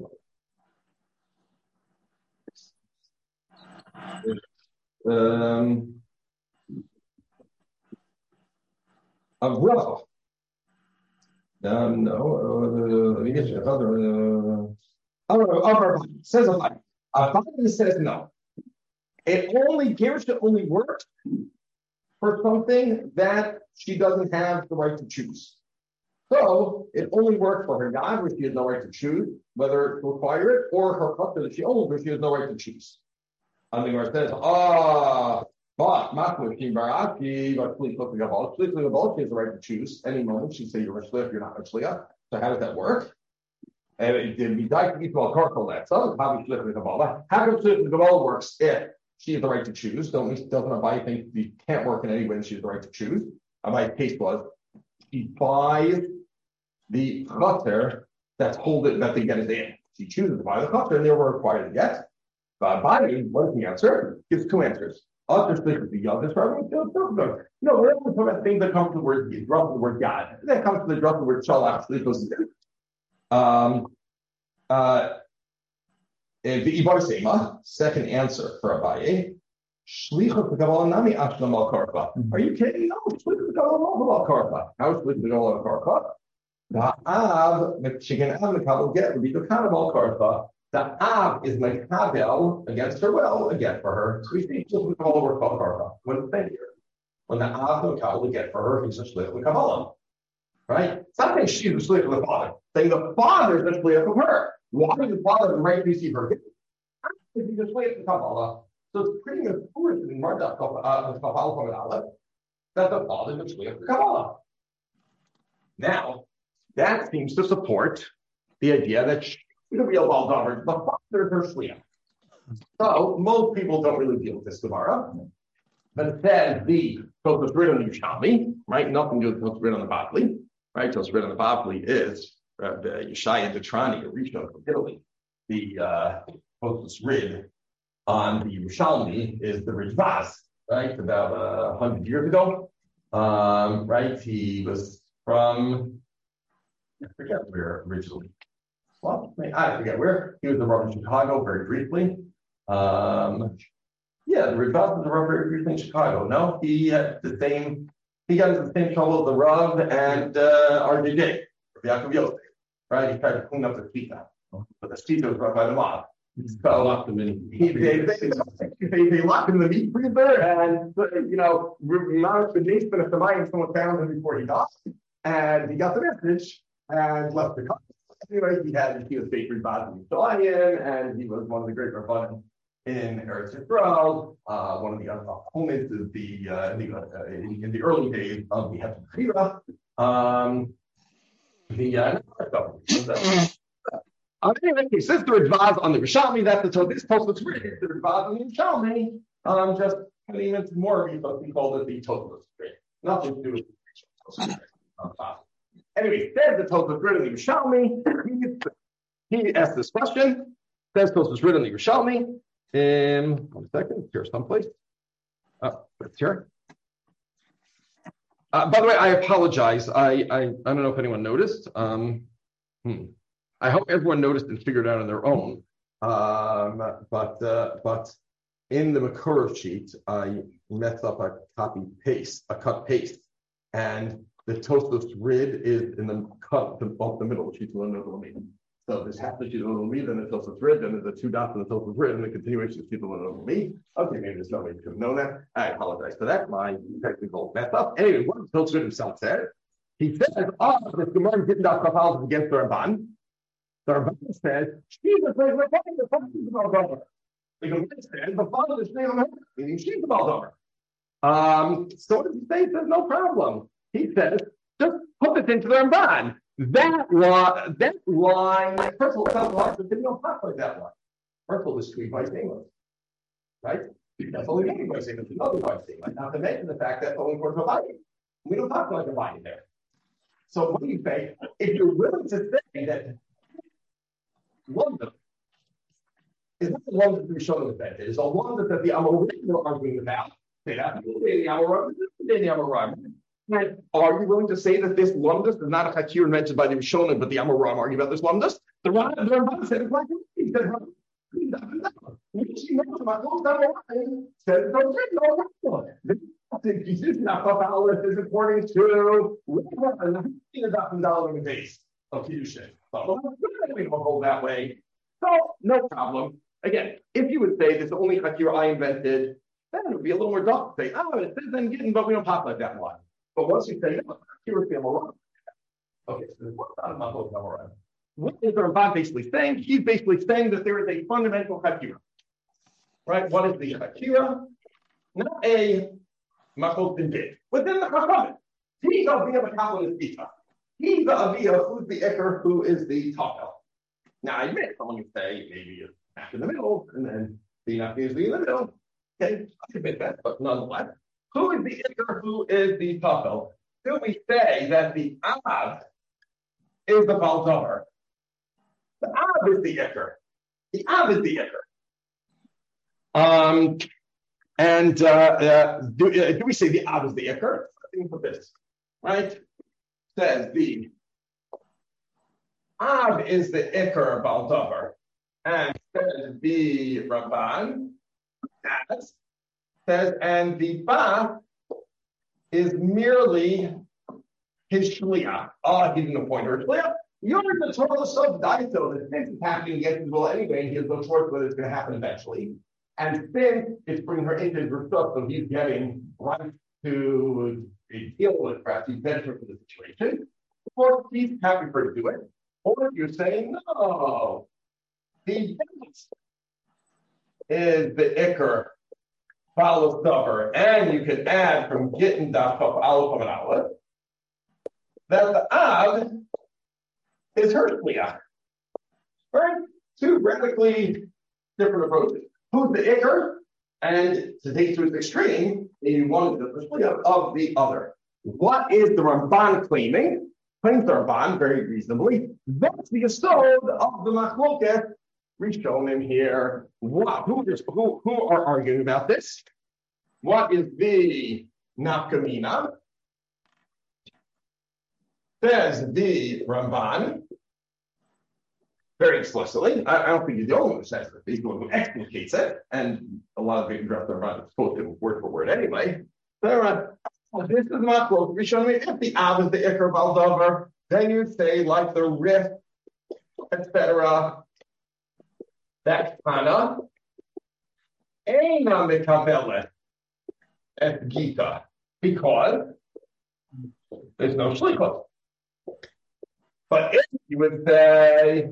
Avrava. Says Avrava says no. It only works for something that she doesn't have the right to choose. So it only works for her God, where she has no right to choose whether to acquire it, or her husband that she owns, where she has no right to choose. And the Gemara says, but Machmir Baraki, but she has the right to choose any moment. She say you're a shliach, you're not a shliach. So how does that work? And it did be like Yisrael Karkol that. So how do shliach with Kabbalah? How come shliach with Kabbalah works if she has the right to choose? Doesn't Abai think you can't work in any way when she has the right to choose? Abai's case was she buys the chater that's holding that they get is in. She chooses to buy the chater and they were required to get. But Abai, what is the answer? Gives two answers. Other things the youngest problem. No, we're only talking about things that come to the word drop the word God. That comes to the drop the word shalach. The Ibar Sema, second answer for Abaye. Shlichut v'Kabbalah nami ashlam al karka. Are you kidding? No, shlichut v'Kabbalah al karka. How is shlichut v'Kabbalah al karka? The Av, the chicken Av Mekabel get would be the kind of al karka. The Av is Mekabel against her will, again for her. So we see shlichut v'Kabbalah al karka. What does that here? When the Av Mekabel get for her, he's a shlichut v'Kabbalah. Right? It's not saying she's a shlichut of the father. Saying the father is a shlichut of her. Why does the father right receive her gift? If he's a shlichut of Kabbalah. So it's pretty important in Mardach that the father is a shliach of Kabbalah. Now, that seems to support the idea that she's a real Baldover, the father is her shliach. So most people don't really deal with this Gemara, but then the Tosfos Rid on the Yerushalmi, right? Nothing to do with Tosfos Rid on the Bavli, right? Tosfos Rid on the Bavli is the Yeshaya Detrani, a Rishon from Italy. The Tosfos Rid on the Yerushalmi is the Ritva, right? About 100 years ago, right? He was from, I forget where originally. Well, I forget where. He was a Rav in Chicago very briefly. Yeah, the Ritva was a Rav very briefly in Chicago. No, he had the same. He got into the same trouble as the Rav and RJJ, Yaakov Yosef, right? He tried to clean up the Shita, but the Shita was run by the mob. So Locked him in. They locked him in the meat freezer, and Mount Benjamin of the mine, someone found him before he died, and he got the message and left the country. Anyway, he was favored by the Zion, and he was one of the great rabbanim in Eretz Yisrael, one of the opponents of in the early days of the Hefzer Bechira. Anyway, since the Ridvaz on the Rishalmi, that's the this Tosfos Rid is the Ridvaz on the Rishalmi. Just putting it more, but we call it the Tosfos Rid. Nothing to do with the Anyway, there's the Tosfos Rid on the Rishalmi. He asked this question. There's Tosfos Rid on the Rishalmi. 1 second, here's someplace. It's here. By the way, I apologize. I don't know if anyone noticed. I hope everyone noticed and figured out on their own. But in the Makurov sheet, I messed up a cut paste, and the Tosfos Rid is in the cut off the middle sheet. So there's half the sheet of little me, then the Tosfos Rid, then there's the 2 dots in the Tosfos Rid, and the continuation of sheet of little me. Okay, maybe there's no way to have known that. I apologize for that. My technical mess up. Anyway, what the Tosfos Rid himself said, he says, the Gemara didn't have against the Ramban. The Ramban says, Jesus is the father is the Baldover. The Gemara says, the father is the meaning she's the Baldover. So what does he say? He says, no problem. He says, just put this into the Ramban. That line, first of all, sounds like the video like that line. First of all, this tweet by English, right? That's only one by saying, there's another by saying, not to mention the fact that only for providing. We don't talk about dividing there. So what do you say? If you're willing to say that London is not the one that we're showing the bench, it is the one that the Amorim are arguing about. Say that the Amorim. And are you willing to say that this lumdus is not a chakir mentioned by the Rishonim, but the Amoram argue about this lumdus? The Ramban said it's like he said, this is according to $1,000 base of Kiddushin. We don't hold that way. So, no problem. Again, if you would say this is the only chakir I invented, then it would be a little more dark to say, it says then getting, but we don't talk like that one. But once you say, here the Amoram. Okay, so what about Amoram? What is the Ramban basically saying? He's basically saying that there is a fundamental chakira. Right? What is the chakira? Not a machok bin bid. Within the chachamim. He's a via machal Pita. He's a via who's the eker, who is the tafel. Now I admit, someone can say maybe it's back in the middle, and then the not is in the middle. Okay, I admit that, but nonetheless. Who is the Iker? Who is the Tafel? Do we say that the Av is the Baldover? The Av is the Iker. The Av is the Iker. Do we say the Av is the Iker? Think of this, right? Says the Av is the Iker Baldover, and says the Ramban says, and the Ba is merely his shliach. He didn't appoint her shliach. You're the Torah sub daito. The thing is happening against his will anyway, and he has no choice whether it's going to happen eventually. And then it's bringing her into his stuff, so he's getting right to deal with perhaps he's better for the situation. Or he's happy for her to do it. Or you're saying, no, the best is the Iker. Follow stubber, and you can add from getting daf of aleph and aleph that the Av is her shliach. Right? 2 radically different approaches. Who's the Iker? And to take to its extreme, one is the shliach of the other. What is the Ramban claiming? Claims the Ramban very reasonably. That's the yesod of the machloket. Rishonim here. Who are arguing about this? What is the nafkamina? Says the Ramban very explicitly. I don't think he's the only one who says it. He's the one who explicates it, and a lot of people drop the Ramban quote him word for word anyway. So, this is machlok. Rishonim, if the Av is the Iker Baldover, then you say like the Rif, etc. That Kana Eina Mekabelet et Gita, because there's no shlichus. But if you would say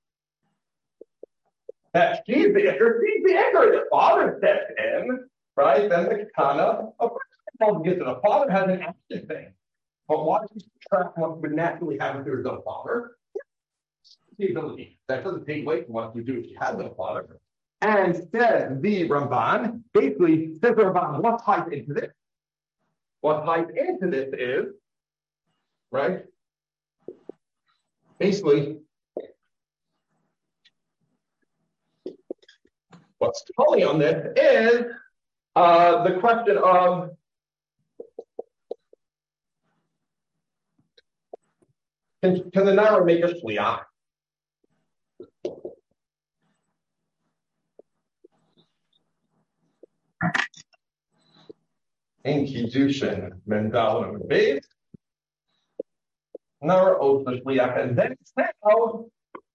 that she's the Iker, the father steps in, right? Then the Kana, of course, the father has an active thing. But why do we subtract what would naturally happen if there was no father? The ability. That doesn't take away from what you do if you had no father. And says the Ramban, basically, says the Ramban, what ties into this? What ties into this is, right? Basically, what's totally on this is the question of can the Nara make a shliach? In Kiddushin, Mendal and Beis, Nara owes the shliach, and that's how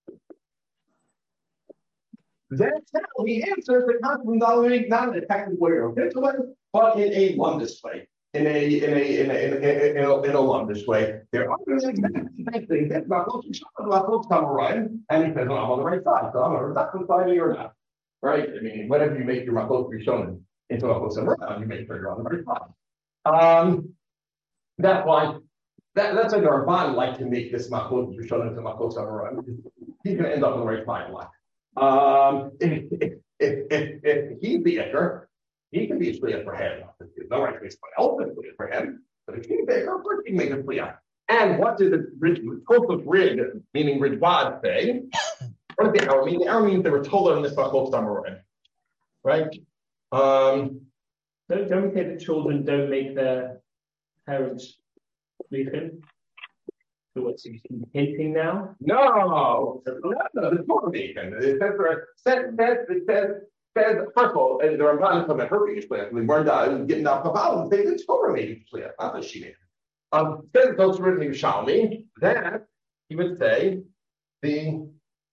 he answers the concept of not in a technical way or official way, but in a Lumdish way. In a Lumdish way. There are exactly things about folks come around, and he says, well, I'm on the right side, so I'm on the left side or not. Right? I mean, whenever you make your Machlokas Rishonim into Machlokas Amoraim, you make sure you're on the right side. That's why that's why the Ramban like to make this Machlokas Rishonim into Machlokas Amoraim. He's going to end up on the right side a lot. If he's the Iker, he can be a shliach for him. There's no right to be someone else that's shliach for him. But if he's the Iker, of course he can make a shliach. And what did the Tosfos Rid, meaning Ridvad, say? What did the Arrow mean? The Arrow means they were told on this Machlokas Amoraim. Right? Don't we say that children don't make their parents shliachim? So what's he hinting now? No, the Torah making. It says, first of all, the Ramban is from a Herbish shliach. We learned that getting off the bottom and say the Torah making shliach, not the Shia. Says those written in Yerushalmi, that he would say the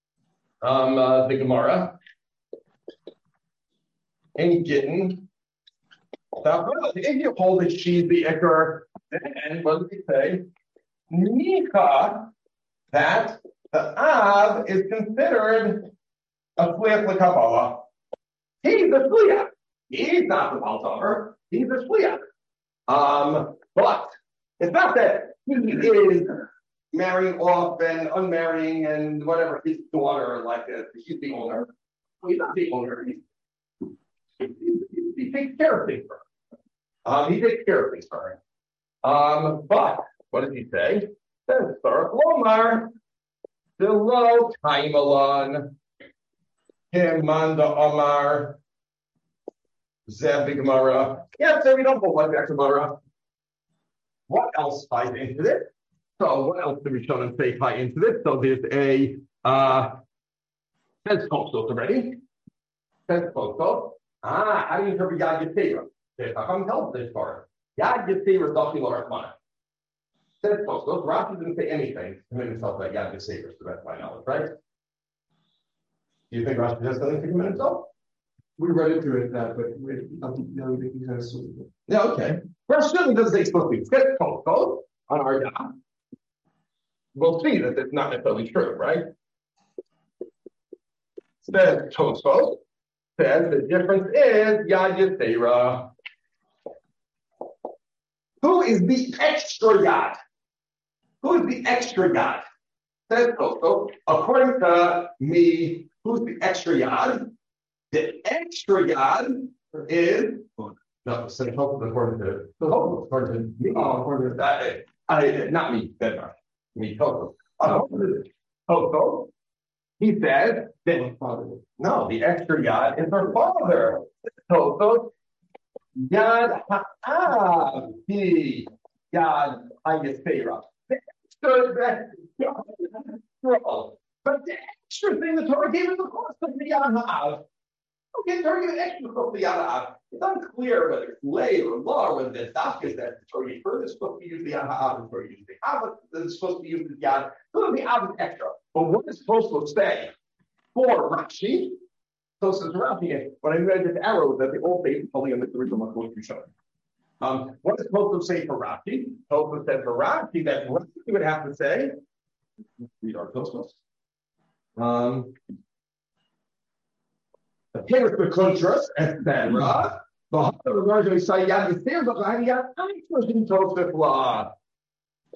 Gemara in Gittin. If you hold that she's the Iker, then what does he say? Nika, that the Av is considered a shliach l'Kabbalah. He's a shliach. He's not the Baltomer. He's a shliach. But it's not that he is marrying off and unmarrying and whatever his daughter, like he's the owner. Well, he's not the owner. He takes care of things for her. He takes care of things for her. But what does he say? Says Sarah Lomar, the low Taimalon, Himanda Omar, Zev Gemara. Yeah, so we don't hold like that Gemara. What else ties into this? So what else do we show and say tie into this? So there's a says Tosfos already. Says Tosfos. How do you interpret Yad Yisera? How come tells this part? Yad Yisera is Dachi L'Rachmana. Says Tosfos. Rashi didn't say anything to himself about Yad Yisera, to the best of my knowledge, right? Do you think Rashi has something to commit himself? We read into it that, but we don't know if he has something. Yeah, okay. Rashi certainly doesn't say explicitly. Says Tosfos on our Yad. We'll see that it's not necessarily true, right? Says Tosfos. Says the difference is Yad Yisera. Who is the extra Yad? Who is the extra Yad? Says Tosfos. According to me, who's the extra Yad? The extra Yad is no. So according to me. Not me. Bednar. Me. Tosfos. Tosfos. He said that no, the extra Yad is her father. So Yad Ha'av, the Yad HaYisera. But the extra thing the Torah gave us, of course, was the Yad Ha'av. Okay, the Torah gave an extra for the Yad Ha'av. It's unclear whether it's lay or law, or whether there's doctors that the Torah gave first. It's supposed to be used the Yad Ha'av, and the Torah used the Av. It's supposed to be used the Yad. So the Av is extra. But what is Tosfos say for Rashi? Tosfos Rashi, when I read this arrow, that the old faith is only on the original Machlokas Rishonim. What does Tosfos say for Rashi? Tosfos said for Rashi that Rashi would have to say, read our Tosfos. The Paris Bekontras, etc. The Hada regards to Yad Yisera, but Yad Tosfos law.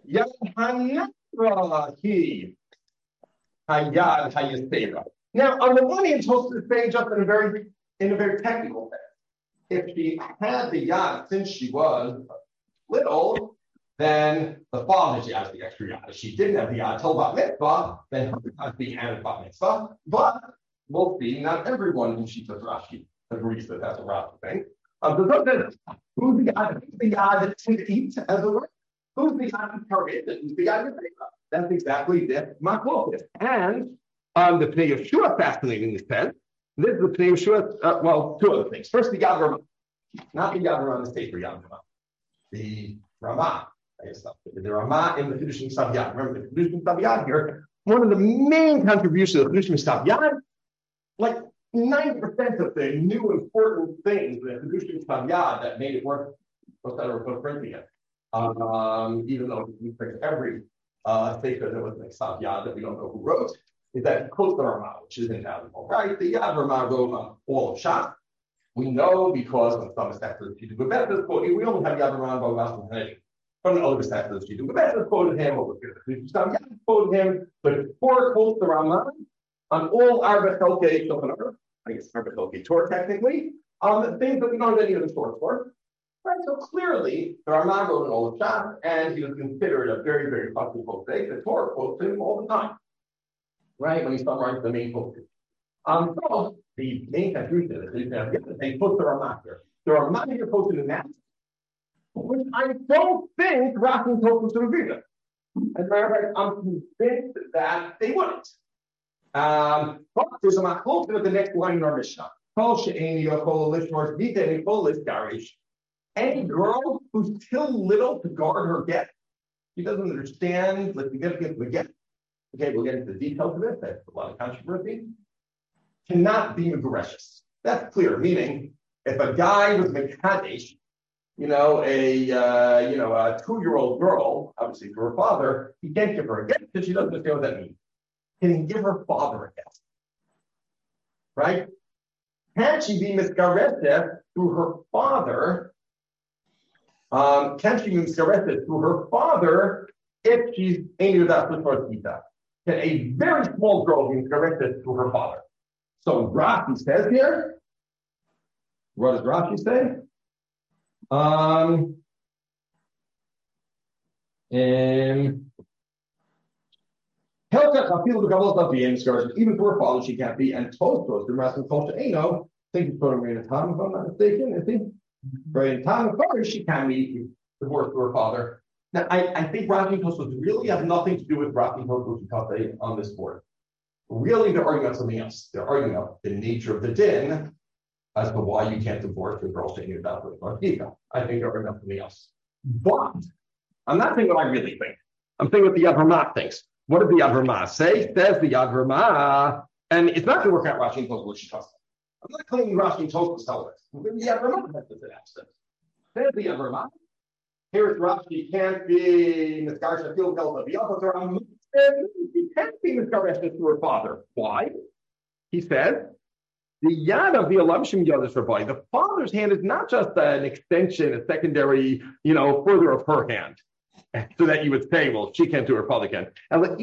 Yad Hanafra Hayad Hayasera. Now, on the one hand, Tosfos is saying just in a very technical sense. If she had the yad since she was little, then the father she has the extra yad. If she didn't have the yad till bat mitzvah, then her has the added bat mitzvah. But we'll see, not everyone who she does Rashi agrees that that's a Rashi thing. Who's the yad to eat as a word? Who's the yad to target? Who's the yad to take up? That's exactly the maklok. And the Pnei Yeshua, fascinating in this sense. This is the Pnei Yeshua, well, two other things. First, the Yad Ramah. Not the Yad Ramah in the Sefer Yad Ramah. The Ramah. The Ramah in the Chidushim Misav Yad. Remember, the Chidushim Misav Yad here, one of the main contributions of the Chidushim Misav Yad, like 90% of the new important things that the Chidushim Misav Yad that made it worth printing it. Even though we print every Sefer that was like Misav Yad that we don't know who wrote, is that close to Ramah, which is invaluable, right? The Yad Ramah wrote on all of Shas. We know because when some sectors she did Bebetz's quote, we only have Yad Ramah about Rasul Hanedi. From the other sectors she did Bebetz's quoted him, or Yad quoted him, but Torah quotes the Ramah on all Arba Chelkei Shulchan, I guess Arba Chelkei Torah technically, on the things that we don't have any of the Torah for. Right, so clearly the Ramah wrote in all of Shas, and he was considered a very, very popular quote. The Torah quotes him all the time. Right, when he summarized the main focus. So the main contribution is they put the Ramah here. The Ramah here posted in that, which I don't think Rashi told to reveal it. As a matter of fact, I'm convinced that they wouldn't. But there's a machlok at the next line in our Mishnah. Any girl who's too little to guard her get, she doesn't understand the significance of the get. Okay, we'll get into the details of this. That's a lot of controversy. Cannot be Megureshes. That's clear. Meaning, if a guy was Mekadesh, a 2-year-old girl, obviously for her father, he can't give her a gift because she doesn't understand what that means. Can he give her father a gift? Right? Can she be Misgareshes through her father? Can she be Misgareshes through her father if she's Einudat L'Torah? Can a very small girl be corrected to her father? So Rashi says here, what does Rashi say? Even to her father, she can't be. And Tosfos, the Rashi Kol She'eno, I think he's putting in a time, if I'm not mistaken, is he? Right, in time of father, she can be divorced to her father. Now, I think Rashi and Tosfos really have nothing to do with Rashi and Tosfos on this board. Really, they're arguing about something else. They're arguing about the nature of the din as to why you can't divorce a girl saying about it. I think they're arguing about something else. But I'm not saying what I really think. I'm saying what the Yad Ramah thinks. What did the Yad Ramah say? Says the Yad Ramah, and it's not going to work out Rashi and Tosfos what she tells us. I'm not claiming Rashi and Tosfos tell us. The Yad Ramah has this accent. Says the Yad Ramah. Here it's Rashi can't be Misgaresh Afil Gelta V'Yachos. He can't be Misgaresh to her father. Why? He says the Yad of the Elavshim Yadis Rabbi. The father's hand is not just an extension, a secondary, further of her hand, so that you would say, well, she can't do her father can. And the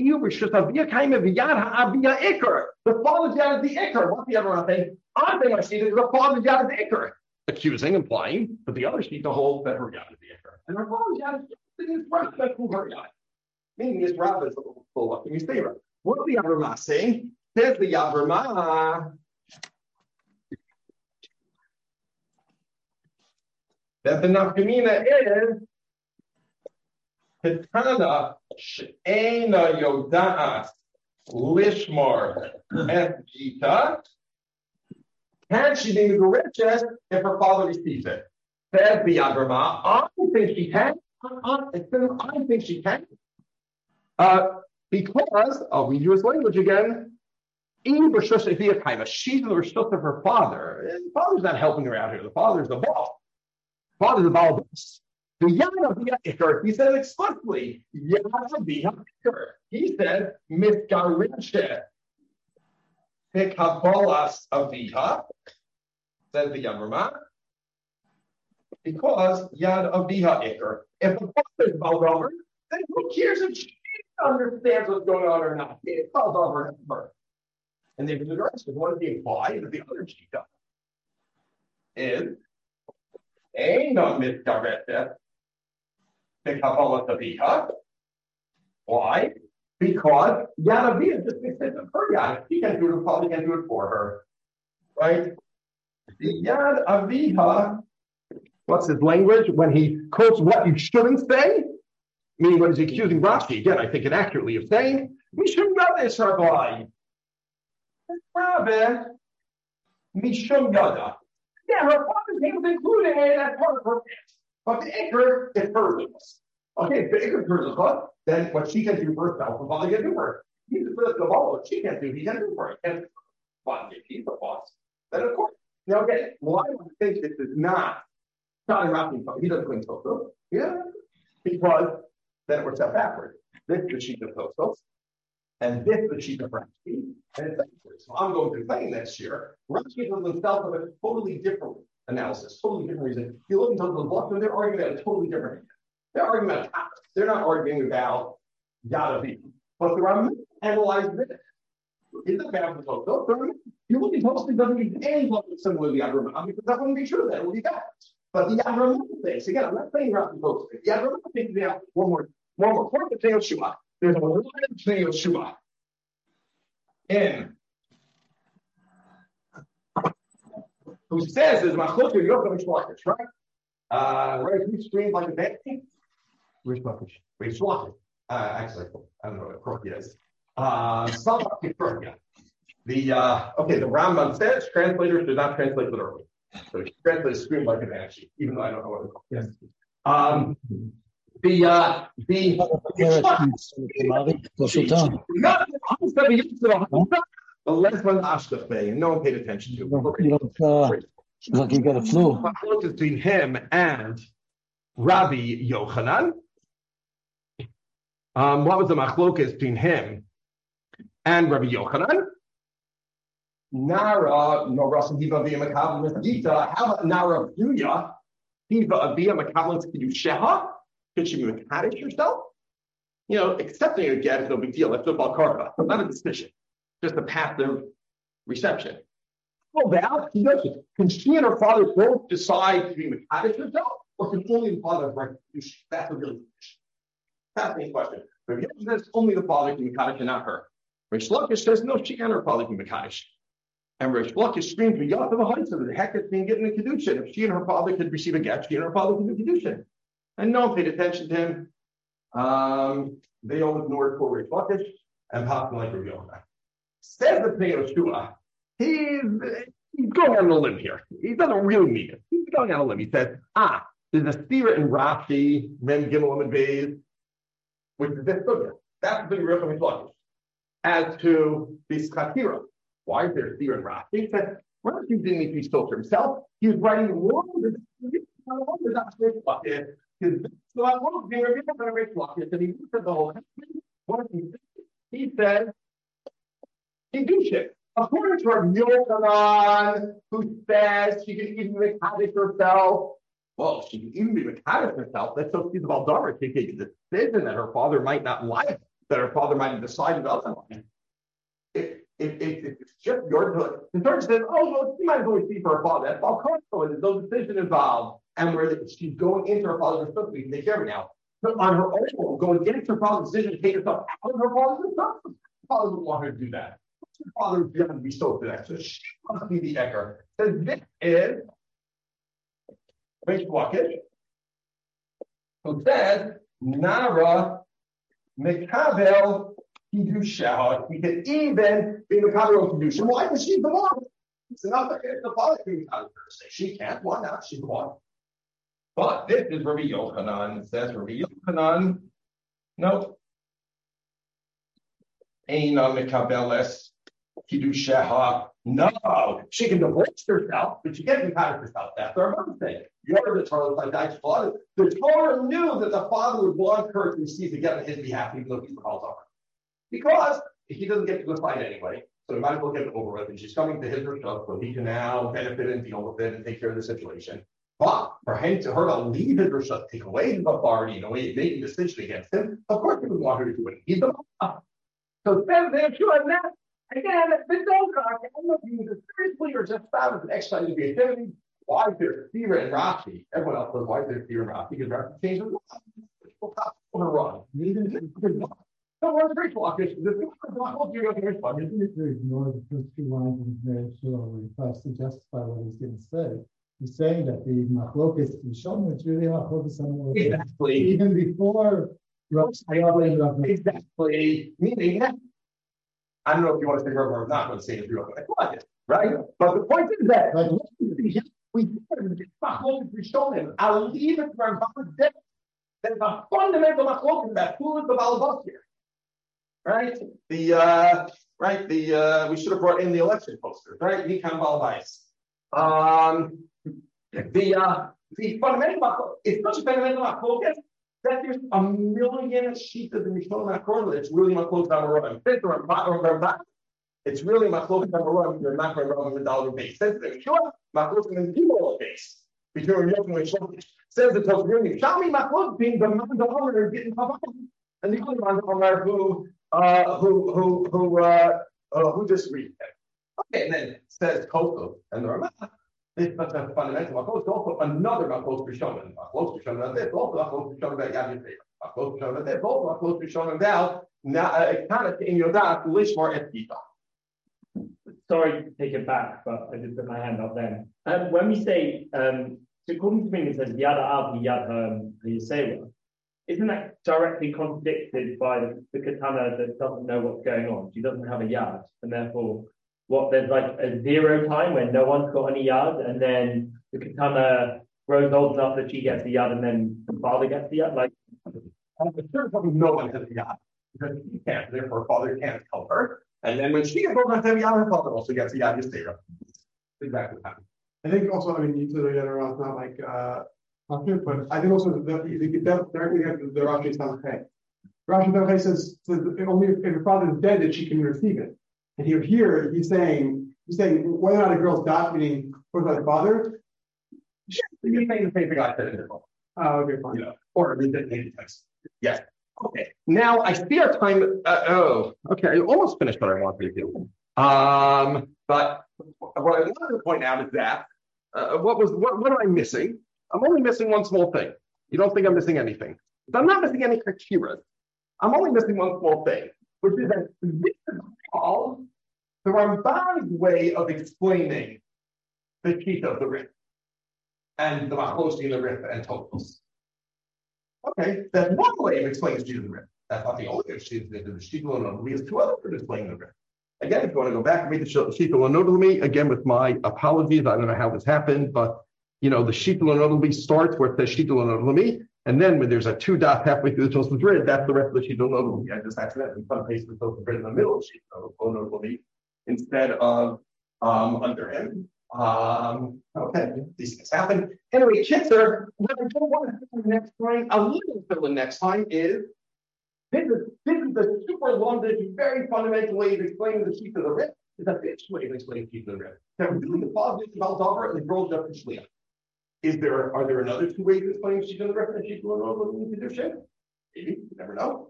father's Yad is the Iker. What's the other thing? I'm saying I see that the father's Yad is the Iker. Accusing, implying, but the other sheet to hold that her Yad is the Iker. And her father's Yad is respectful her Yad. Meaning this rabbi is a little full up. Can you say right? What's the Yad Ramah saying? Says the Yad Ramah that the nafkamina is Ketana She'ena Yoda'at Lishmar Esgita. Can she be Megureshes if her father receives it? Says the Yad Ramah, I think she can. I think she can. Because, I'll read you his language again. She's in the reshut of her father. The father's not helping her out here. The father's the boss. The father's the boss. The Yad of the Iker, he said explicitly, Yad of the Iker. He said, Misgareshes. Pekabolas Aviha, says the Yad Ramah, because Yad Aviha Iker. If the father is Baldomer, And who cares if she understands what's going on or not? It calls over her. And they the rest of one of the imply that the other shita is a non-misdirected the Kabbalah Tabiha. Why? Because Yadavia just makes sense of her Yad. She can't do it, probably can't do it for her. Right? The Yad Aviha, what's his language? When he quotes what you shouldn't say, meaning when he's accusing Rashi, again, I think inaccurately of saying, Mishum Yada is her boy. Rabbi, Mishum Yada. Yeah, her father's name was included in that part of her past. But the Iker is hers. Okay, if the Iker is hers, then what she can do for herself, the father can do for her. He's the first of all, what she can't do, he can do for her. And if he's the boss, then of course. Now again, why would I think this is not Shani Rafi? He doesn't cling Tosos. Yeah, because then it works out backwards. This is the sheet of Tosos, and this is the sheet of Rashi, and it's backwards. So I'm going to claim next year, Rashi does himself have a totally different analysis, totally different reason. You look into the book, and they're arguing about a totally different reason. They're arguing about topics. They're not arguing about Yadavi. But the Rambam analyzed this. Is it bad for Tosos? You look at Tosos, it doesn't mean any level similar to the Yad Ramah, because that wouldn't be true. That would be bad. But the Yad Ramah thinks, again, I'm not saying Rashi Tosos. The Yad Ramah thinks we have one more part of the Shua. There's a lot of Tnei Shua in who says there's Machloker Yochel Shlokish, right? Right, who screamed like a baby? Rish Lakish. Rish Lakish. Actually, I don't know what Kroki is. Some Kroki. The Rambam says translators do not translate literally. So he translates scream like a banshee, even though I don't know what it's called. Yes. The last one Ashtafei, and no one paid attention to. Like you got a flu. Machlokes between him and Rabbi Yochanan. What was the machlokes between him and Rabbi Yochanan? Nara Norasim Hiva Via Makabel Gita. How about Nara Buya? Hiva Via Makabel Sheha? Could she mechanic herself? You know, accepting a get is no big deal. That's football karma, not a decision, just a passive reception. Well, that he does it. Can she and her father both decide to be mechanic herself, or can only the father recognize? That's a really fascinating question. But he says only the father can mechanic and not her. Rish Lakish says no, she and her father can mechanic. And Rish Lakish screams, "We got to the heights of it. The heck is being given a kedushin. If she and her father could receive a get, she and her father could do kedushin." And no one paid attention to him. They all ignored poor Rish Lakish and popped like Rabbi Yochanan. Says the Pnei Yoshua, he's going on a limb here. He doesn't really mean it. He's going on a limb. He says, there's a stira in Rashi, Mem Gimel and Beis, which is this sugya. That's the real Rish Lakish. As to this Chatira, why is there a stira in Rashi? He said, Rashi didn't need to be filtered himself. He was writing wrong. So I want to be a Rish Lakish, and he looked at the whole thing. What did he say? He said, Kedushin. According to Rabbi Yochanan, who says she can even mechanic herself. Well, she can even be mechanic herself. That's so she's about Dara taking the decision that her father might not like, that her father might have decided otherwise. If it's just your the church says, oh, well, she might as well see for her father. That's all correct. There's no decision involved. And where she's going into her father's responsibility, we can take care of it now. But on her own, going into her father's decision to take herself out of her father's responsibility, her father would want her to do that. Her father would going to be so for that. So she must be the Ecker. So this is Rish Lakish, who says, Nara Mekabel Kiddusha. We can even be Mekabel Kiddusha. Why? Because she's the one. It's enough that the father can be out of her. She can't. Why not? She's the one. But this is Rabbi Yochanan. It says Rabbi Yochanan. No. Eina Mekabeles Kiddusha. No, she can divorce herself, but she can't be out of herself. That's our mother thing. You're the Torah like that. The Torah knew that the father would want her to receive the get on his behalf, even though he's the calls over. Because he doesn't get to the fight anyway, so he might as well get it over with. And she's coming to his herself, so he can now benefit and deal with it and take care of the situation. But for her to leave his Rishus, take away his authority in a way of making a decision against him, of course he would want her to do it. He's the So then they're sure and that again, this don't I don't know if you use it seriously or just found as an exercise in creativity. Why is there Sira and Rashi? Everyone else says, why is there Sira and Rashi? Because Rashi changed the law. Wrong. No one's very blockish. This is not you're going to ignore the first two lines in the Shul where he tries to justify what he's going to say. He's saying that the machlokes Rishon is really machlokes on exactly even before exactly meaning I don't know if you want to say Rabbi or not, but saying it right? But the point is that we machlokes Rishonim. I'll leave it for Rabbi's death. There's a fundamental machlokes that who is the Balabas here. Right? We should have brought in the election posters, right? Nikan Balabais. The fundamental, it's such a fundamental machlokes that there's a million sheets of the Mishnah Macron. It's really machlokes Amarim. It's really machlokes Amarim. You're not going to run the dollar base. Says the Mishnah machlokes in the people base between Yochim and Shlomo. Says the Tosafrim. Shami machlokes being the man the owner getting Pavah, and the other man the owner who disagrees with him. Okay, and then says Kosov and the Ramah. It's such a fundamental machlokes. Also another machlokes Rishonim. Machlokes Rishonim about this. Also machlokes Rishonim about Yad Yisrael. Machlokes Rishonim about this. Also machlokes Rishonim about Kana in Yodat Lishmar et Gita. Sorry to take it back, but I just put my hand up then. When we say, so according to me, it says Yad Av Yad Yisrael. Isn't that directly contradicted by the Katana that doesn't know what's going on? She doesn't have a Yad, and therefore, there's like a zero time when no one's got any Yad, and then the Katana grows old enough that she gets the Yad, and then the father gets the Yad. Like, no one has a Yad because he can't. Therefore, her father can't help her. And then when she gets old enough to have a Yad, her father also gets a Yad Yisrael. Exactly what happened. I think also, you said the other is not like but I think also that if you get directly at the Rashi Samachay. Rashi Samachay says only if her father is dead that she can receive it. And here he's saying whether or not a girl's dot meaning by the father. Sure, you're saying the same thing I said in the book. Oh, okay, fine. Or yes. Okay. Now I see our time. Okay. I almost finished what I wanted to do. But what I wanted to point out is that what am I missing? I'm only missing one small thing. You don't think I'm missing anything? But I'm not missing any kakiras. I'm only missing one small thing, which is that this is called the Ramban's way of explaining the Shita of the Rif and the Machosi in the Rif and Totos. Okay, that's one way of explaining the Shita of the Rif. That's not the only way of explaining the Shita, and we have two other ways of explaining the Rif. Again, if you want to go back and read the Shita L'Nodalmi, again with my apologies, I don't know how this happened, but the Shita L'Nodalmi starts where it says Shita L'Nodalmi, and then when there's a 2 dot halfway through the Tosfos Rid, that's the rest of the Shita L'Nodalmi. I just accidentally placed the Tosfos Rid in the middle of Shita L'Nodalmi instead of under him. Okay, these things happen. Anyway, Kitzer, what I don't want to do next time, a little fill in next time is this is the super long, very fundamental way of explaining the Shita of the Rif. Is a fixed way of explaining the Shita of the Rif. Now we're doing the positive about Dover and the girls up to Shliach. Are there another two ways of explaining Shita of the Rif and Shita of the Rif? Maybe, you never know.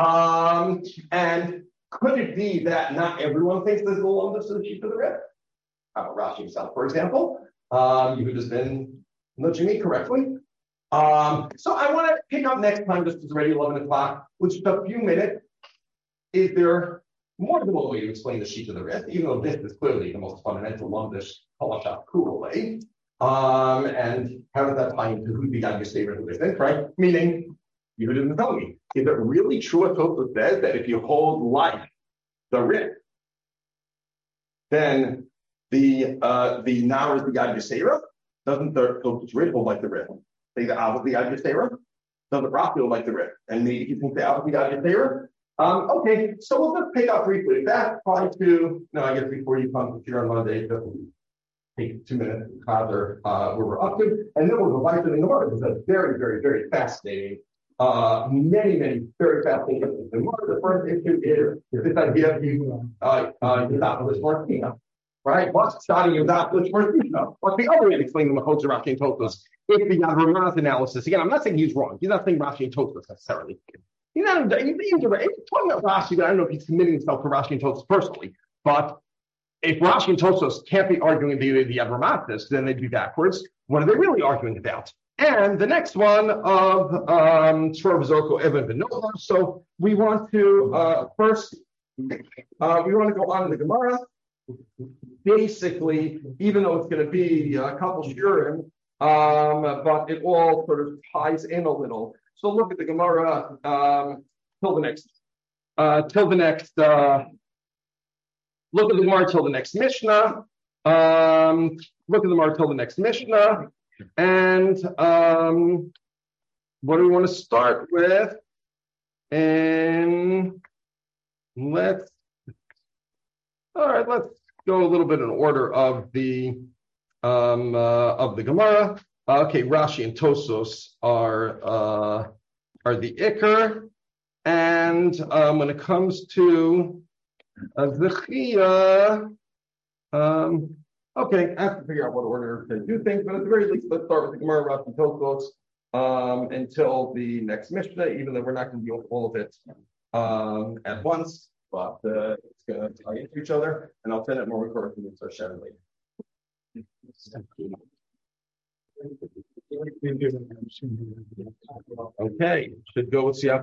And could it be that not everyone thinks there's the longest of the Shita of the Rif? How about Rashi himself, for example? You have just been nudging me correctly. So I want to pick up next time, just as already 11 o'clock, which is a few minutes. Is there more than one way to explain the Shita of the Rif, even though this is clearly the most fundamental Londish Palashat Kura way? And how does that tie into who the Yad Yisrael who isn't, right? Meaning, you didn't tell me. Is it really true what Tosfos says that if you hold like the Rif, then the now is the Yad Yisrael? Doesn't the Tosfos Rid hold like the Rif? Say the Av of the Yad Yisrael? Doesn't Rashi hold like the Rif? And maybe he thinks the Av of the Yad Yisrael? Okay, so we'll just pick up briefly. That applies to, I guess before you come here on Monday, just take 2 minutes to cover where we're up to, and then we'll go right to the Gemara. It's a very, very, very fascinating, many very fascinating things. The first issue is this idea of you, Yitzhak Martina. right? What's starting you that? What's the other way to explain the Machotzer, Rashi, and Tosfos? If the Yad Ramaz analysis, again, I'm not saying he's wrong. He's not saying Rashi and Tosfos necessarily. He's talking about Rashi, but I don't know if he's committing himself to Rashi and Tosfos personally. But if Rashi and Tosfos can't be arguing the Yad Ramaz, then they'd be backwards. What are they really arguing about? And the next one of Shor Zorko Evan Benova. So we want to first we want to go on to the Gemara. Basically, even though it's going to be a couple shiurim, but it all sort of ties in a little. So look at the Gemara till the next look at the Gemara till the next Mishnah. Look at the Gemara till the next Mishnah. And what do we want to start with? And let's go a little bit in order of the Gemara. Okay, Rashi and Tosfos are the Iker, and when it comes to Zechia, okay, I have to figure out what order to do things, but at the very least, let's start with the Gemara, Rashi, and Tosfos until the next Mishnah, even though we're not going to deal with all of it at once, but it's going to tie into each other, and I'll send it more recorded to Sharon later. Okay, should go with Siyaf.